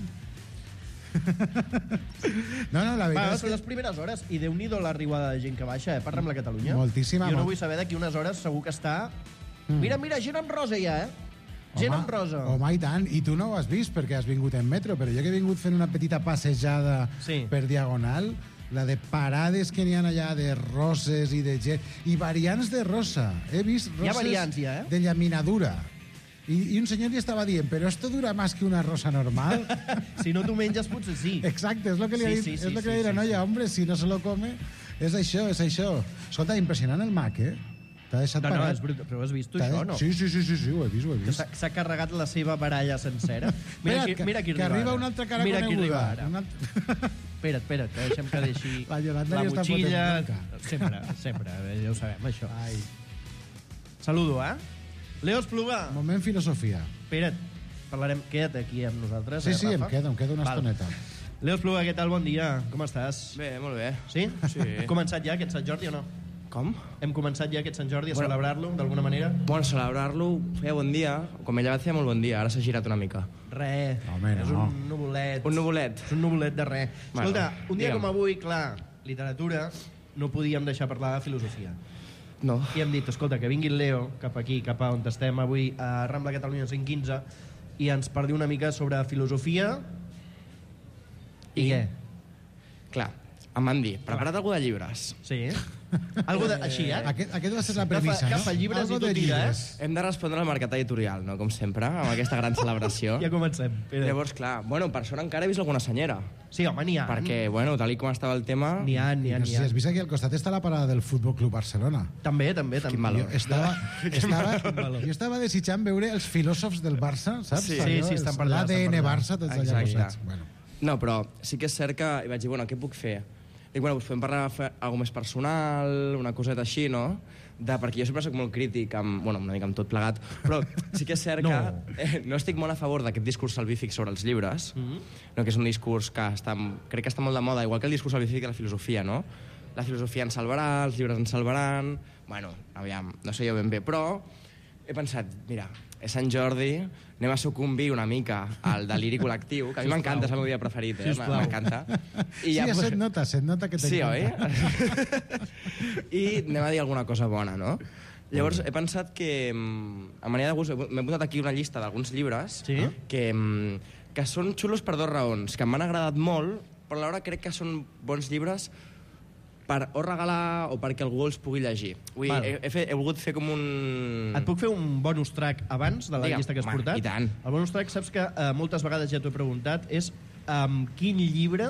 Speaker 1: no, no, la veritat
Speaker 2: Va,
Speaker 1: és
Speaker 2: són
Speaker 1: que...
Speaker 2: les primeres hores, i Déu-n'hi-do l'arribada de gent que baixa, eh, per Rambla Catalunya.
Speaker 1: Moltíssima.
Speaker 2: Jo no
Speaker 1: molt.
Speaker 2: vull saber d'aquí unes hores, segur que està...
Speaker 1: Mm.
Speaker 2: Mira, mira, gent amb rosa ja, eh? Gent
Speaker 1: Home,
Speaker 2: amb rosa.
Speaker 1: Home, i tant. I tu no ho has vist perquè has vingut en metro, però jo que he vingut fent una petita passejada
Speaker 2: sí.
Speaker 1: per Diagonal, la de parades que n'hi ha allà de roses i de gent... I variants de rosa. He vist roses
Speaker 2: Hi ha variants, ja, eh?
Speaker 1: de llaminadura. I, I un senyor li estava dient, però esto dura más que una rosa normal.
Speaker 2: Si no t'ho menges, potser sí.
Speaker 1: Exacte, és el que li ha dit,
Speaker 2: sí, sí,
Speaker 1: és lo que
Speaker 2: sí,
Speaker 1: li ha dit la
Speaker 2: sí,
Speaker 1: noia,
Speaker 2: sí.
Speaker 1: hombre, si no se lo come, és això, és això. Escolta, impressionant el Mac, eh? T'ha deixat
Speaker 2: No, no,
Speaker 1: parat.
Speaker 2: és brut, però has vist tu
Speaker 1: T'ha
Speaker 2: això,
Speaker 1: de-
Speaker 2: no?
Speaker 1: Sí, sí, sí, sí, sí, ho he vist, ho he vist.
Speaker 2: S'ha carregat la seva baralla sencera. Mira,
Speaker 1: Espera't,
Speaker 2: qui,
Speaker 1: que-
Speaker 2: mira qui
Speaker 1: que
Speaker 2: arriba
Speaker 1: arriba
Speaker 2: ara.
Speaker 1: una altra cara
Speaker 2: mira qui
Speaker 1: coneguda.
Speaker 2: arriba ara.
Speaker 1: Una altra-
Speaker 2: Espera't, espera't, que deixem que deixi
Speaker 1: La Yolanda
Speaker 2: la
Speaker 1: li està
Speaker 2: motxilla.
Speaker 1: fotent bronca.
Speaker 2: Sempre, sempre, eh, ja ho sabem, això.
Speaker 1: Ai.
Speaker 2: Saludo, eh? Leo Espluga.
Speaker 1: Moment filosofia.
Speaker 2: Espera't, parlarem... Queda't aquí amb nosaltres,
Speaker 1: Sí,
Speaker 2: eh,
Speaker 1: sí, em
Speaker 2: Rafa?
Speaker 1: quedo, em quedo una
Speaker 2: Val.
Speaker 1: estoneta.
Speaker 2: Leo Espluga, què tal? Bon dia. Com estàs?
Speaker 21: Bé, molt bé.
Speaker 2: Sí?
Speaker 21: Sí.
Speaker 2: Hem començat ja aquest Sant Jordi o no?
Speaker 21: Com?
Speaker 2: Hem començat ja aquest Sant Jordi a
Speaker 21: Bueno.
Speaker 2: celebrar-lo, d'alguna manera?
Speaker 21: Bueno, celebrar-lo feia bon dia, com ella va fer molt bon dia, ara s'ha girat una mica.
Speaker 2: Re,
Speaker 1: Home,
Speaker 2: és
Speaker 1: no.
Speaker 2: un nuvolet.
Speaker 21: Un nuvolet.
Speaker 2: És un nuvolet de res.
Speaker 21: Bueno,
Speaker 2: Escolta, un dia
Speaker 21: digue'm.
Speaker 2: com avui, clar, literatura, no podíem deixar parlar de filosofia.
Speaker 21: No.
Speaker 2: I hem dit, escolta, que vingui el Leo cap aquí, cap a on estem avui, a Rambla Catalunya cent quinze, i ens parli una mica sobre filosofia. I, I què?
Speaker 21: Clar, em van dir, prepara't algú de llibres.
Speaker 2: Sí. Algo de, així, eh?
Speaker 1: Aquest, aquest va ser la
Speaker 2: Agafa-
Speaker 1: premissa,
Speaker 2: agafa
Speaker 1: no?
Speaker 2: llibres
Speaker 1: Algo
Speaker 2: i tu
Speaker 1: de
Speaker 2: tira, eh?
Speaker 1: llibres.
Speaker 21: Hem de respondre al mercat editorial, no? Com sempre, amb aquesta gran celebració.
Speaker 2: Ja comencem. Pere.
Speaker 21: Llavors, clar, bueno, per sort encara he vist alguna senyera.
Speaker 2: Sí, home, n'hi ha.
Speaker 21: Perquè, bueno, tal i com estava el tema...
Speaker 2: N'hi ha, n'hi ha,
Speaker 1: No sé
Speaker 2: n'hi
Speaker 1: si
Speaker 2: ha.
Speaker 1: has vist aquí al costat està la parada del Futbol Club Barcelona.
Speaker 2: També, també, també.
Speaker 21: Quin valor.
Speaker 1: Jo estava, estava,
Speaker 2: valor.
Speaker 1: jo estava desitjant veure els filòsofs del Barça, saps?
Speaker 21: Sí.
Speaker 1: Allò,
Speaker 2: Sí, sí, estan per allà,
Speaker 1: l'A D N
Speaker 2: estan per allà.
Speaker 1: Barça, tots allà
Speaker 21: Exacte.
Speaker 1: posats. Bueno.
Speaker 21: No, però sí que és cert que i vaig dir, bueno, què puc fer? Dic, bueno, doncs podem parlar de fer alguna més personal, una coseta així, no? De, perquè jo sempre soc molt crític, amb, bueno, una mica amb tot plegat, però sí que és cert
Speaker 2: No.
Speaker 21: que eh, no estic molt a favor d'aquest discurs salvífic sobre els llibres,
Speaker 2: Mhm.
Speaker 21: no, que és un discurs que està, crec que està molt de moda, igual que el discurs salvífic de la filosofia, no? La filosofia ens salvarà, els llibres ens salvaran... Bueno, aviam, no sé jo ben bé, però he pensat, mira, és Sant Jordi, anem a sucumbir una mica al deliri col·lectiu, que a mi m'encanta, és el meu dia preferit, eh?
Speaker 2: Sisplau.
Speaker 21: M'encanta.
Speaker 1: Sí, ja se't nota, se't nota que
Speaker 21: Sí, oi?
Speaker 1: t'encanta.
Speaker 21: I anem a dir alguna cosa bona, no? Llavors, he pensat que, a manera de gust, m'he posat aquí una llista d'alguns llibres
Speaker 2: sí?
Speaker 21: que, que són xulos per dues raons, que m'han agradat molt, però alhora crec que són bons llibres per o regalar o perquè algú els pugui llegir. Vull dir, he, he, fet, he volgut fer com un...
Speaker 2: Et puc fer un bonus track abans de la
Speaker 21: Digue'm,
Speaker 2: llista que has
Speaker 21: home,
Speaker 2: portat?
Speaker 21: i tant.
Speaker 2: El bonus track, saps que uh, moltes vegades ja t'ho he preguntat, és um, quin llibre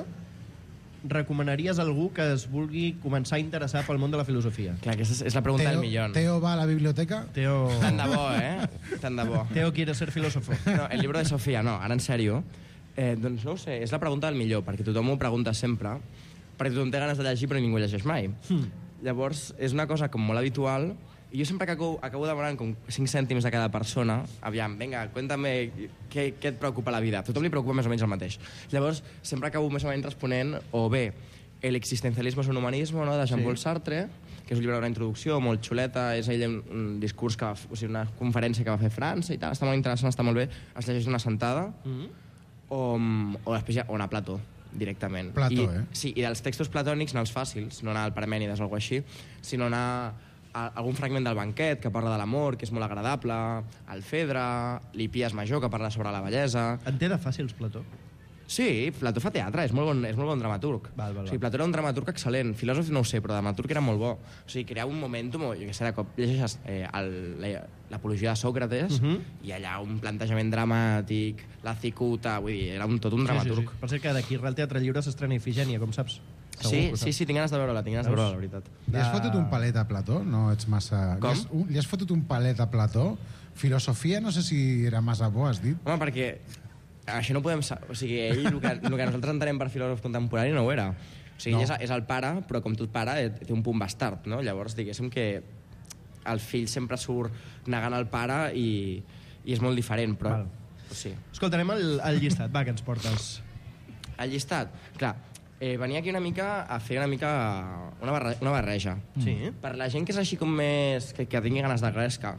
Speaker 2: recomanaries a algú que es vulgui començar a interessar pel món de la filosofia?
Speaker 21: Clar, aquesta és, és la pregunta
Speaker 1: Teo,
Speaker 21: del millón.
Speaker 1: Teo va a la biblioteca?
Speaker 2: Teo...
Speaker 21: Tant de bo, eh? Tant de bo.
Speaker 2: Teo quiere ser filósofo.
Speaker 21: No, el libro de Sofía, no, ara en sèrio. Eh, doncs no ho sé, és la pregunta del millor, perquè tothom ho pregunta sempre, perquè tothom té ganes de llegir però ningú llegeix mai.
Speaker 2: Hmm.
Speaker 21: Llavors, és una cosa com molt habitual, i jo sempre que acabo, acabo demanant com cinc cèntims a cada persona, aviam, vinga, cuéntame què, què et preocupa a la vida. A tothom li preocupa més o menys el mateix. Llavors, sempre acabo més o menys responent, o bé, El existencialismo es un humanismo, no?, de Jean-Paul sí. Sartre, que és un llibre d'una introducció molt xuleta, és ell un, un discurs, que va, o sigui, una conferència que va fer a França i tal, està molt interessant, està molt bé, es llegeix una sentada, mm-hmm. o, o després ja, o anar a Plató, directament.
Speaker 1: Plató,
Speaker 21: I,
Speaker 1: eh?
Speaker 21: Sí, i dels textos platònics, no els fàcils, no anar al Parmènides o alguna així, sinó anar a algun fragment del Banquet, que parla de l'amor, que és molt agradable, el Fedre, l'Hipies Major, que parla sobre la bellesa...
Speaker 2: En té de fàcils, Plató?
Speaker 21: Sí, Plató fa teatre, és molt bon, és molt bon dramaturg.
Speaker 2: Val, val, val.
Speaker 21: O sigui, Plató era un dramaturg excel·lent, filòsof no ho sé, però dramaturg era molt bo. O sigui, creava un momentum, jo què sé, de cop llegeixes eh, l'apologia de Sòcrates, uh -huh. i allà un plantejament dramàtic, la cicuta, vull dir, era un, tot un dramaturg.
Speaker 2: Sí, sí, sí. Per cert que d'aquí al Teatre Lliure s'estrena Ifigènia, com saps?
Speaker 21: Segur, sí, sí, sí, tinc ganes de veure-la, tinc ganes de veure-la, la veritat.
Speaker 1: Li has fotut un palet a Plató? No ets massa...
Speaker 21: Com?
Speaker 1: Li has, un, li has fotut un palet a Plató? Filosofia, no sé si era massa bo, has dit?
Speaker 21: Home, perquè això no podem... O sigui, ell, el que, el que nosaltres entenem per filòsof contemporani no ho era. O sigui, no. ell és, és el pare, però com tot pare té un punt bastard, no? Llavors, diguéssim que el fill sempre surt negant el pare i, i és molt diferent, però...
Speaker 2: Val.
Speaker 21: però sí.
Speaker 2: Escolta, anem al, al llistat, va, que ens portes.
Speaker 21: El llistat? Clar, eh, venia aquí una mica a fer una mica una, barre, una barreja.
Speaker 2: Sí.
Speaker 21: Per la gent que és així com més... que, que tingui ganes de gresca.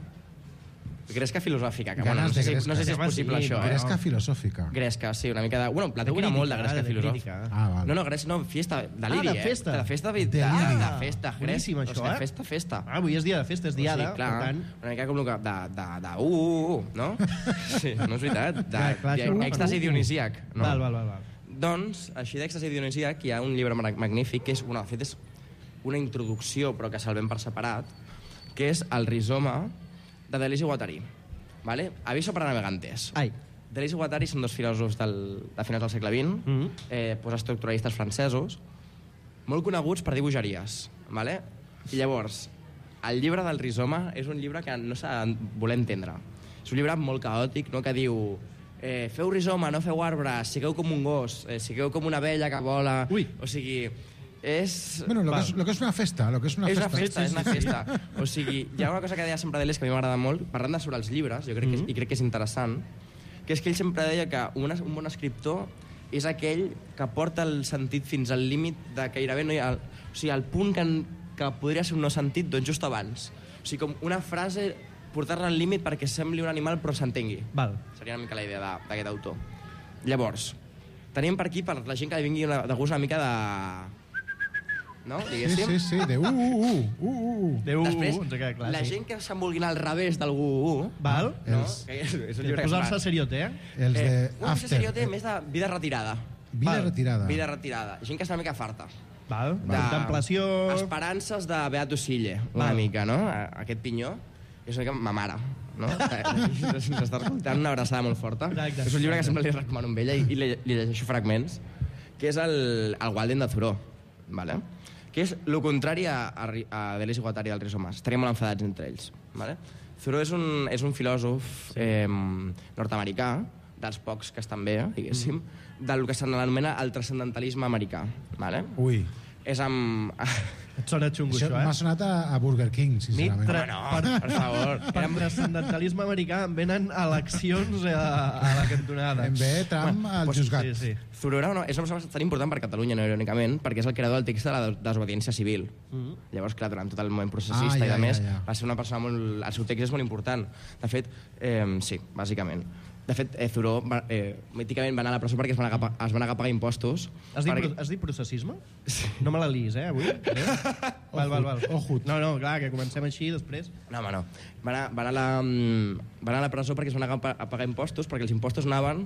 Speaker 21: Gresca filosòfica, que bueno, no, sé si, no sé si és possible
Speaker 1: sí,
Speaker 21: això.
Speaker 1: No.
Speaker 21: Eh?
Speaker 1: Gresca filosòfica.
Speaker 21: Gresca, sí, una mica de... Bueno, Plató
Speaker 2: de
Speaker 21: era molt de gresca
Speaker 2: de
Speaker 21: filosòfica.
Speaker 1: Ah, val.
Speaker 21: No, no, gresca, no, fiesta, deliri,
Speaker 2: ah, de festa.
Speaker 21: eh? De festa, de,
Speaker 1: de,
Speaker 21: de,
Speaker 1: de,
Speaker 21: de festa,
Speaker 2: boníssim,
Speaker 21: gresca.
Speaker 2: això,
Speaker 21: O sigui,
Speaker 2: eh?
Speaker 21: festa, festa.
Speaker 2: Ah, avui és dia de festa, és diada,
Speaker 21: o sigui, clar,
Speaker 2: per tant...
Speaker 21: una mica com el que... De, de, de, uh, uh, uh, no? Sí, no és veritat. De,
Speaker 2: Clar, clar, això,
Speaker 21: d'èxtasi
Speaker 2: uh, uh.
Speaker 21: dionisíac. No?
Speaker 2: Val, val, val, val.
Speaker 21: Doncs, així d'èxtasi dionisíac, hi ha un llibre magnífic, que és, bueno, de fet, és una introducció, però que salvem per separat, que és El rizoma, de Deleuze i Guattari. Vale? Aviso para navegantes.
Speaker 2: Ai.
Speaker 21: Deleuze i Guattari són dos filòsofs del, de finals del segle vint, mm -hmm. eh, postestructuralistes francesos, molt coneguts per dir bogeries. Vale? I llavors, el llibre del rizoma és un llibre que no s'ha de voler entendre. És un llibre molt caòtic, no?, que diu... Eh, feu rizoma, no feu arbres, sigueu com un gos, eh, sigueu com una abella que vola...
Speaker 2: Ui.
Speaker 21: O sigui, és...
Speaker 1: Bueno, lo que, és, lo que és una festa, lo que és una
Speaker 21: és
Speaker 1: festa.
Speaker 21: una festa,
Speaker 1: Sí,
Speaker 21: és
Speaker 1: sí,
Speaker 21: una
Speaker 1: sí.
Speaker 21: festa. O sigui, hi ha una cosa que deia sempre Deleuze que a mi m'agrada molt, parlant de sobre els llibres, jo crec que és, i crec que és interessant, que és que ell sempre deia que un, un bon escriptor és aquell que porta el sentit fins al límit de que gairebé no hi ha... O sigui, el punt que, que podria ser un no sentit, doncs just abans. O sigui, com una frase, portar-la al límit perquè sembli un animal però s'entengui.
Speaker 2: Val.
Speaker 21: Seria una mica la idea d'aquest autor. Llavors, tenim per aquí, per la gent que li vingui una, de gust una mica de... No?
Speaker 1: Sí,
Speaker 21: Diguéssim.
Speaker 1: sí, sí, de uh, uh, uh, uh.
Speaker 2: De uh,
Speaker 21: Després,
Speaker 2: uh, ens ha quedat clar,
Speaker 21: la
Speaker 2: sí.
Speaker 21: gent que se'n vulgui anar al revés del uh, uh,
Speaker 2: Val?
Speaker 21: no?
Speaker 1: Els-
Speaker 21: Que és, és un
Speaker 2: De
Speaker 21: llibre que
Speaker 2: posar-se
Speaker 21: fa-
Speaker 2: seriote, eh?
Speaker 1: Els de
Speaker 21: Eh, una mica
Speaker 1: After.
Speaker 21: seriote, més de vida retirada.
Speaker 1: Vida
Speaker 2: Val.
Speaker 1: retirada.
Speaker 21: Vida retirada. Gent que està una mica farta.
Speaker 2: Val.
Speaker 21: De-
Speaker 2: Contemplació...
Speaker 21: Esperances de Beato Sille, una
Speaker 2: Val.
Speaker 21: mica, no? A- Aquest pinyó és una mica ma mare, no? Eh, Ens està escoltant una abraçada molt forta.
Speaker 2: Exacte.
Speaker 21: És un llibre que sempre li recomano amb ella i, i li, li llegeixo fragments, que és el, el Walden de Thoreau, vale? Que és el contrari a, a, Ri- a Deleuze i Guattari del Rizomas. Estaríem molt enfadats entre ells. Vale? Thoreau és un, és un filòsof eh, nord-americà, dels pocs que estan bé, diguéssim, del que s'anomena el transcendentalisme americà. Vale?
Speaker 1: Ui.
Speaker 21: És amb...
Speaker 2: Et sona xungo,
Speaker 1: Això
Speaker 2: això,
Speaker 1: m'ha
Speaker 2: eh?
Speaker 1: sonat a, a Burger King,
Speaker 2: Nit
Speaker 1: sincerament.
Speaker 2: tra...
Speaker 21: No,
Speaker 2: per,
Speaker 21: per favor.
Speaker 2: per transcendentalisme americà em venen eleccions a, a la cantonada.
Speaker 1: En ve Trump al
Speaker 2: pues,
Speaker 1: juzgat.
Speaker 2: Sí, sí.
Speaker 21: Thoreau no, és una persona tan important per Catalunya, no irònicament, perquè és el creador del text de la des- desobediència civil.
Speaker 2: Mm.
Speaker 21: Llavors, clar, durant tot el moment processista
Speaker 1: Ah, ja,
Speaker 21: i de més,
Speaker 1: ja, ja.
Speaker 21: va ser una persona molt... El seu text és molt important. De fet, eh, sí, bàsicament. De fet, eh, Zuró eh, míticament va anar a la presó perquè es van negar, es van negar a pagar impostos.
Speaker 2: Has dit,
Speaker 21: perquè...
Speaker 2: pro, has dit processisme? Sí. No me la liis, eh, avui? Eh? Val, val, val.
Speaker 1: Ojut.
Speaker 2: No, no, clar, que comencem així després.
Speaker 21: No, home, no. Va anar, va, anar a la, va anar a la presó perquè es van negar a pagar impostos, perquè els impostos anaven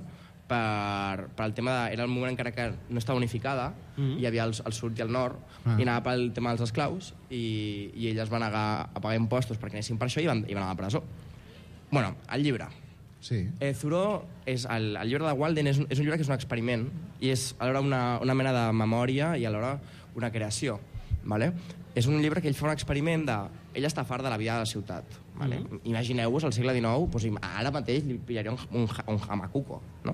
Speaker 21: per, per el tema de... Era el moment encara que no estava unificada, mm-hmm. hi havia el, el sud i el nord, ah. i anava pel tema dels esclaus, i, i ell es va negar a pagar impostos perquè anessin per això i van, i van anar a la presó. Bueno, el llibre.
Speaker 1: Sí.
Speaker 21: Eh, Thoreau, és el, el llibre de Walden és un, és un llibre que és un experiment i és alhora una, una mena de memòria i alhora una creació. Vale? És un llibre que ell fa un experiment de... Ell està fart de la vida de la ciutat. Vale? Mm-hmm. Imagineu-vos, al segle dinou, doncs, ara mateix li pillaria un, un, un jamacuco, no?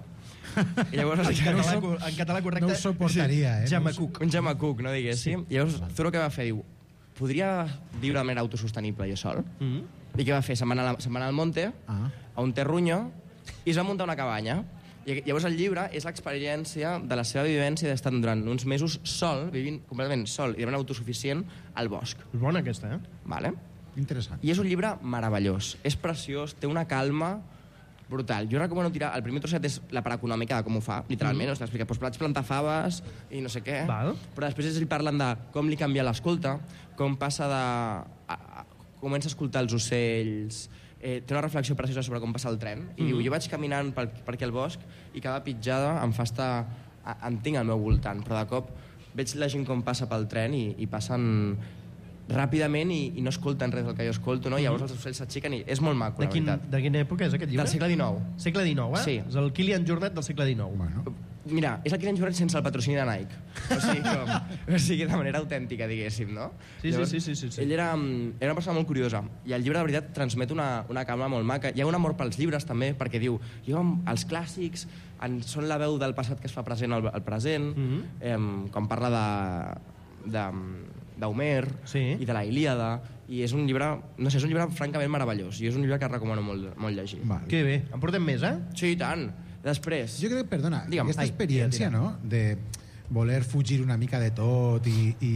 Speaker 21: I llavors,
Speaker 2: en, català, en català correcte...
Speaker 1: No ho suportaria, eh?
Speaker 21: Jamacuc. Un jamacuc, no diguéssim. Sí. I llavors, Thoreau què va fer? Diu, podria viure de manera autosostenible jo sol? Mm-hmm. I què va fer? Se'n va anar, se'n va anar al monte, ah. a un terruño, i es va muntar una cabanya. I llavors el llibre és l'experiència de la seva vivència d'estar durant uns mesos sol, vivint completament sol i de manera autosuficient al bosc.
Speaker 2: És bona aquesta, eh?
Speaker 21: Vale?
Speaker 1: Interessant.
Speaker 21: I és un llibre meravellós. És preciós, té una calma brutal. Jo recomano tirar... El primer trosset és la part econòmica de com ho fa, literalment. Mm. O sigui, explica, doncs vaig plantar faves i no sé què.
Speaker 2: Val.
Speaker 21: Però després ells li parlen de com li canvia l'escolta, com passa de... A, a, comença a escoltar els ocells, eh, té una reflexió preciosa sobre com passa el tren, i mm. diu, jo vaig caminant per, per aquí al bosc i cada pitjada em fa estar... A, em tinc al meu voltant, però de cop veig la gent com passa pel tren i, i passen ràpidament i, i no escolten res del que jo escolto, no? Mm. I llavors els ocells s'aixequen i és molt maco,
Speaker 2: de quin,
Speaker 21: la veritat.
Speaker 2: De quina època és aquest llibre?
Speaker 21: Del segle dinou.
Speaker 2: Segle dinou, eh?
Speaker 21: Sí.
Speaker 2: És el Kilian Jornet del segle dinou.
Speaker 1: Bueno.
Speaker 21: Mira, és el Kilian Jornet sense el patrocini de Nike. O sigui, com, o sigui de manera autèntica, diguéssim, no?
Speaker 2: Sí, Llavors, sí, sí, sí, sí.
Speaker 21: Ell era, era una persona molt curiosa i el llibre, de veritat, transmet una, una calma molt maca. Hi ha un amor pels llibres, també, perquè diu, jo, els clàssics en, són la veu del passat que es fa present al, al present, mm-hmm. eh, quan parla de... de d'Homer sí. i de la Ilíada, i és un llibre, no sé, és un llibre francament meravellós, i és un llibre que recomano molt, molt llegir.
Speaker 2: Vale. Que bé, en portem més, eh?
Speaker 21: Sí, i tant. Després...
Speaker 1: Jo crec, perdona,
Speaker 21: Digue'm,
Speaker 1: aquesta
Speaker 21: ai,
Speaker 1: experiència,
Speaker 21: tira, tira.
Speaker 1: no?, de voler fugir una mica de tot i, i,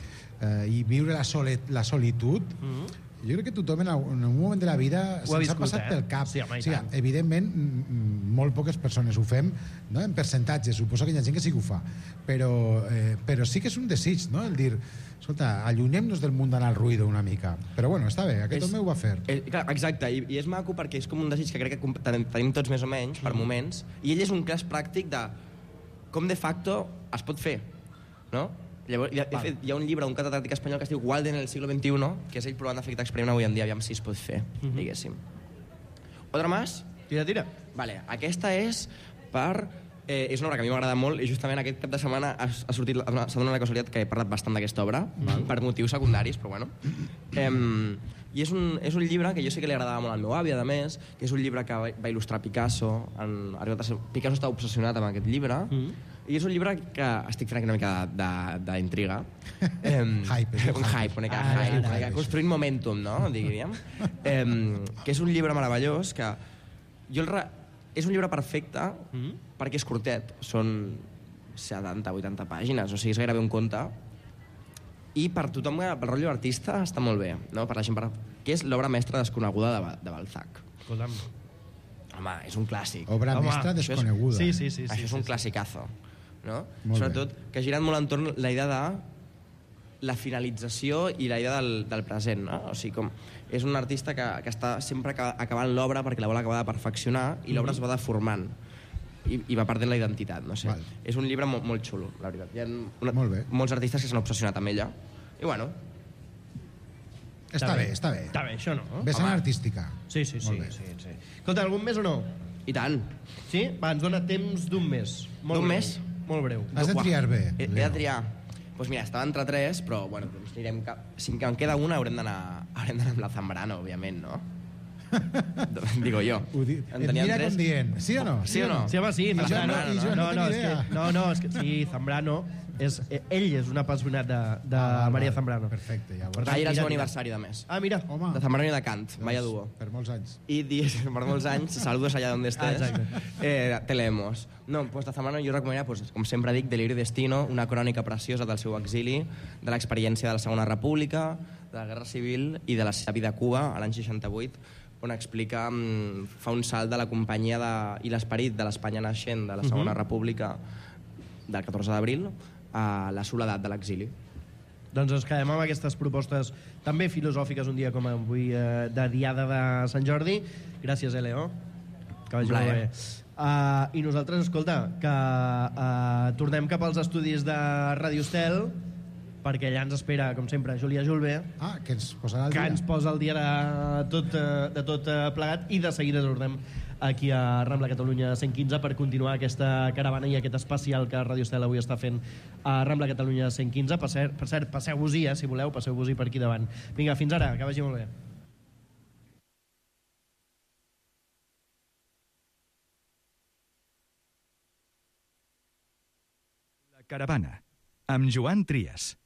Speaker 1: eh, i viure la, solet, la solitud, mm-hmm. jo crec que tothom en un moment de la vida se'ns ha passat eh? pel cap.
Speaker 2: Sí, home,
Speaker 1: o sigui, evidentment, molt poques persones ho fem, no? En percentatge, suposo que hi ha gent que sí que ho fa, però, eh, però sí que és un desig, no?, el dir, escolta, allunyem-nos del món d'anar al ruïdo una mica. Però bueno, està bé, aquest home ho va fer.
Speaker 21: És, clar, exacte, i, i és maco perquè és com un desig que crec que tenim tots més o menys, per moments, i ell és un cas pràctic de com de facto es pot fer, no? Llavors, hi, ha, hi ha un llibre d'un catedràtic espanyol que es diu Walden en el segle veintiuno, que és ell provant de fer aquest experiment avui en dia, aviam si es pot fer, mm-hmm. diguéssim. Otra más?
Speaker 2: Tira, tira.
Speaker 21: Vale, aquesta és per... Eh, és una obra que a mi m'agrada molt i justament aquest cap de setmana ha, ha sortit, s'ha donat la casualitat que he parlat bastant d'aquesta obra, mm-hmm. per motius secundaris, però bueno. Eh, I és un, és un llibre que jo sé que li agradava molt al meu avi, a més, que és un llibre que va, va il·lustrar Picasso. En, Picasso està obsessionat amb aquest llibre, mm-hmm. i és un llibre que estic fent aquí una mica d'intriga. Eh,
Speaker 1: hype.
Speaker 21: Un hype, una mica ah, hype, una mica construint momentum, no? Diríem. Eh, que és un llibre meravellós que jo el... Re... És un llibre perfecte mm-hmm. perquè és curtet, són setanta o vuitanta pàgines, o sigui, és gairebé un conte, i per tothom, pel rotllo artista, està molt bé, no? Per la gent, per... que és l'obra mestra desconeguda de, de Balzac.
Speaker 2: Escolta'm.
Speaker 21: Home, és un clàssic.
Speaker 1: Obra
Speaker 21: Home,
Speaker 1: mestra desconeguda.
Speaker 2: És... Sí, sí, sí.
Speaker 21: Això
Speaker 2: sí,
Speaker 21: és un
Speaker 2: sí,
Speaker 21: classicazo, no?
Speaker 1: Molt
Speaker 21: Sobretot,
Speaker 1: bé.
Speaker 21: que ha girat molt entorn la idea de la finalització i la idea del, del present, no? O sigui, com és un artista que, que està sempre acabant l'obra perquè la vol acabar de perfeccionar i l'obra es va deformant i, i va perdent la identitat, no sé. Val. És un llibre molt, molt xulo, la veritat. Hi ha una,
Speaker 1: molt bé.
Speaker 21: molts artistes que s'han obsessionat amb ella i bueno...
Speaker 1: Està, està bé, bé, està bé.
Speaker 2: Està bé, això no?
Speaker 1: Vessant artística.
Speaker 2: Sí, sí, sí, sí, sí. Escolta, algun més o no?
Speaker 21: I tant.
Speaker 2: Sí? Va, ens dona temps d'un mes.
Speaker 21: D'un mes?
Speaker 2: Molt breu.
Speaker 1: Has de triar bé.
Speaker 21: He, he de triar. Doncs pues mira, estava entre tres, però bueno, doncs anirem cap... si en queda una haurem d'anar haurem d'anar amb la Zambrano, òbviament, no? Digo jo.
Speaker 1: Di... Et mira tres... com dient, sí o no?
Speaker 21: Sí o no?
Speaker 2: Sí, home, sí.
Speaker 1: I jo no, i jo no,
Speaker 2: no, no,
Speaker 1: no,
Speaker 2: és que, no, no, és que sí, Zambrano... És, ell és un apassionat de, de
Speaker 1: ah,
Speaker 2: Maria
Speaker 1: val,
Speaker 2: Zambrano.
Speaker 1: Perfecte, ja.
Speaker 21: Ahir era el seu aniversari, de més.
Speaker 2: Ah, mira.
Speaker 1: Home.
Speaker 21: De Zambrano i de Kant,
Speaker 1: doncs,
Speaker 21: vaya duo.
Speaker 1: Per molts anys.
Speaker 21: I dies, per molts anys, saludos allà on estés.
Speaker 2: Ah,
Speaker 21: eh, te leemos. No, pues de Zambrano jo recomanaria, pues, com sempre dic, Deliri i Destino, una crònica preciosa del seu exili, de l'experiència de la Segona República, de la Guerra Civil i de la seva vida a Cuba, a l'any seixanta-vuit, on explica, um, fa un salt de la companyia de, i l'esperit de l'Espanya naixent de la Segona
Speaker 2: Mhm.
Speaker 21: República del catorze d'abril a la soledat de l'exili.
Speaker 2: Doncs ens quedem amb aquestes propostes també filosòfiques un dia com avui eh, de Diada de Sant Jordi. Gràcies, eh, Leo. Que vagi molt bé. Uh, I nosaltres, escolta, que uh, tornem cap als estudis de Ràdio Estel, perquè allà ens espera, com sempre, Júlia Julve.
Speaker 1: Ah, que ens posarà el
Speaker 2: que
Speaker 1: dia.
Speaker 2: ens posa el dia de tot, eh, de tot eh, plegat, i de seguida tornem aquí a Rambla Catalunya cent quinze per continuar aquesta caravana i aquest especial que Ràdio Estel avui està fent a Rambla Catalunya cent quinze. Per cert, per cert passeu-vos-hi, eh, si voleu, passeu-vos-hi per aquí davant. Vinga, fins ara, que vagi molt bé.
Speaker 16: La caravana, amb Joan Trias.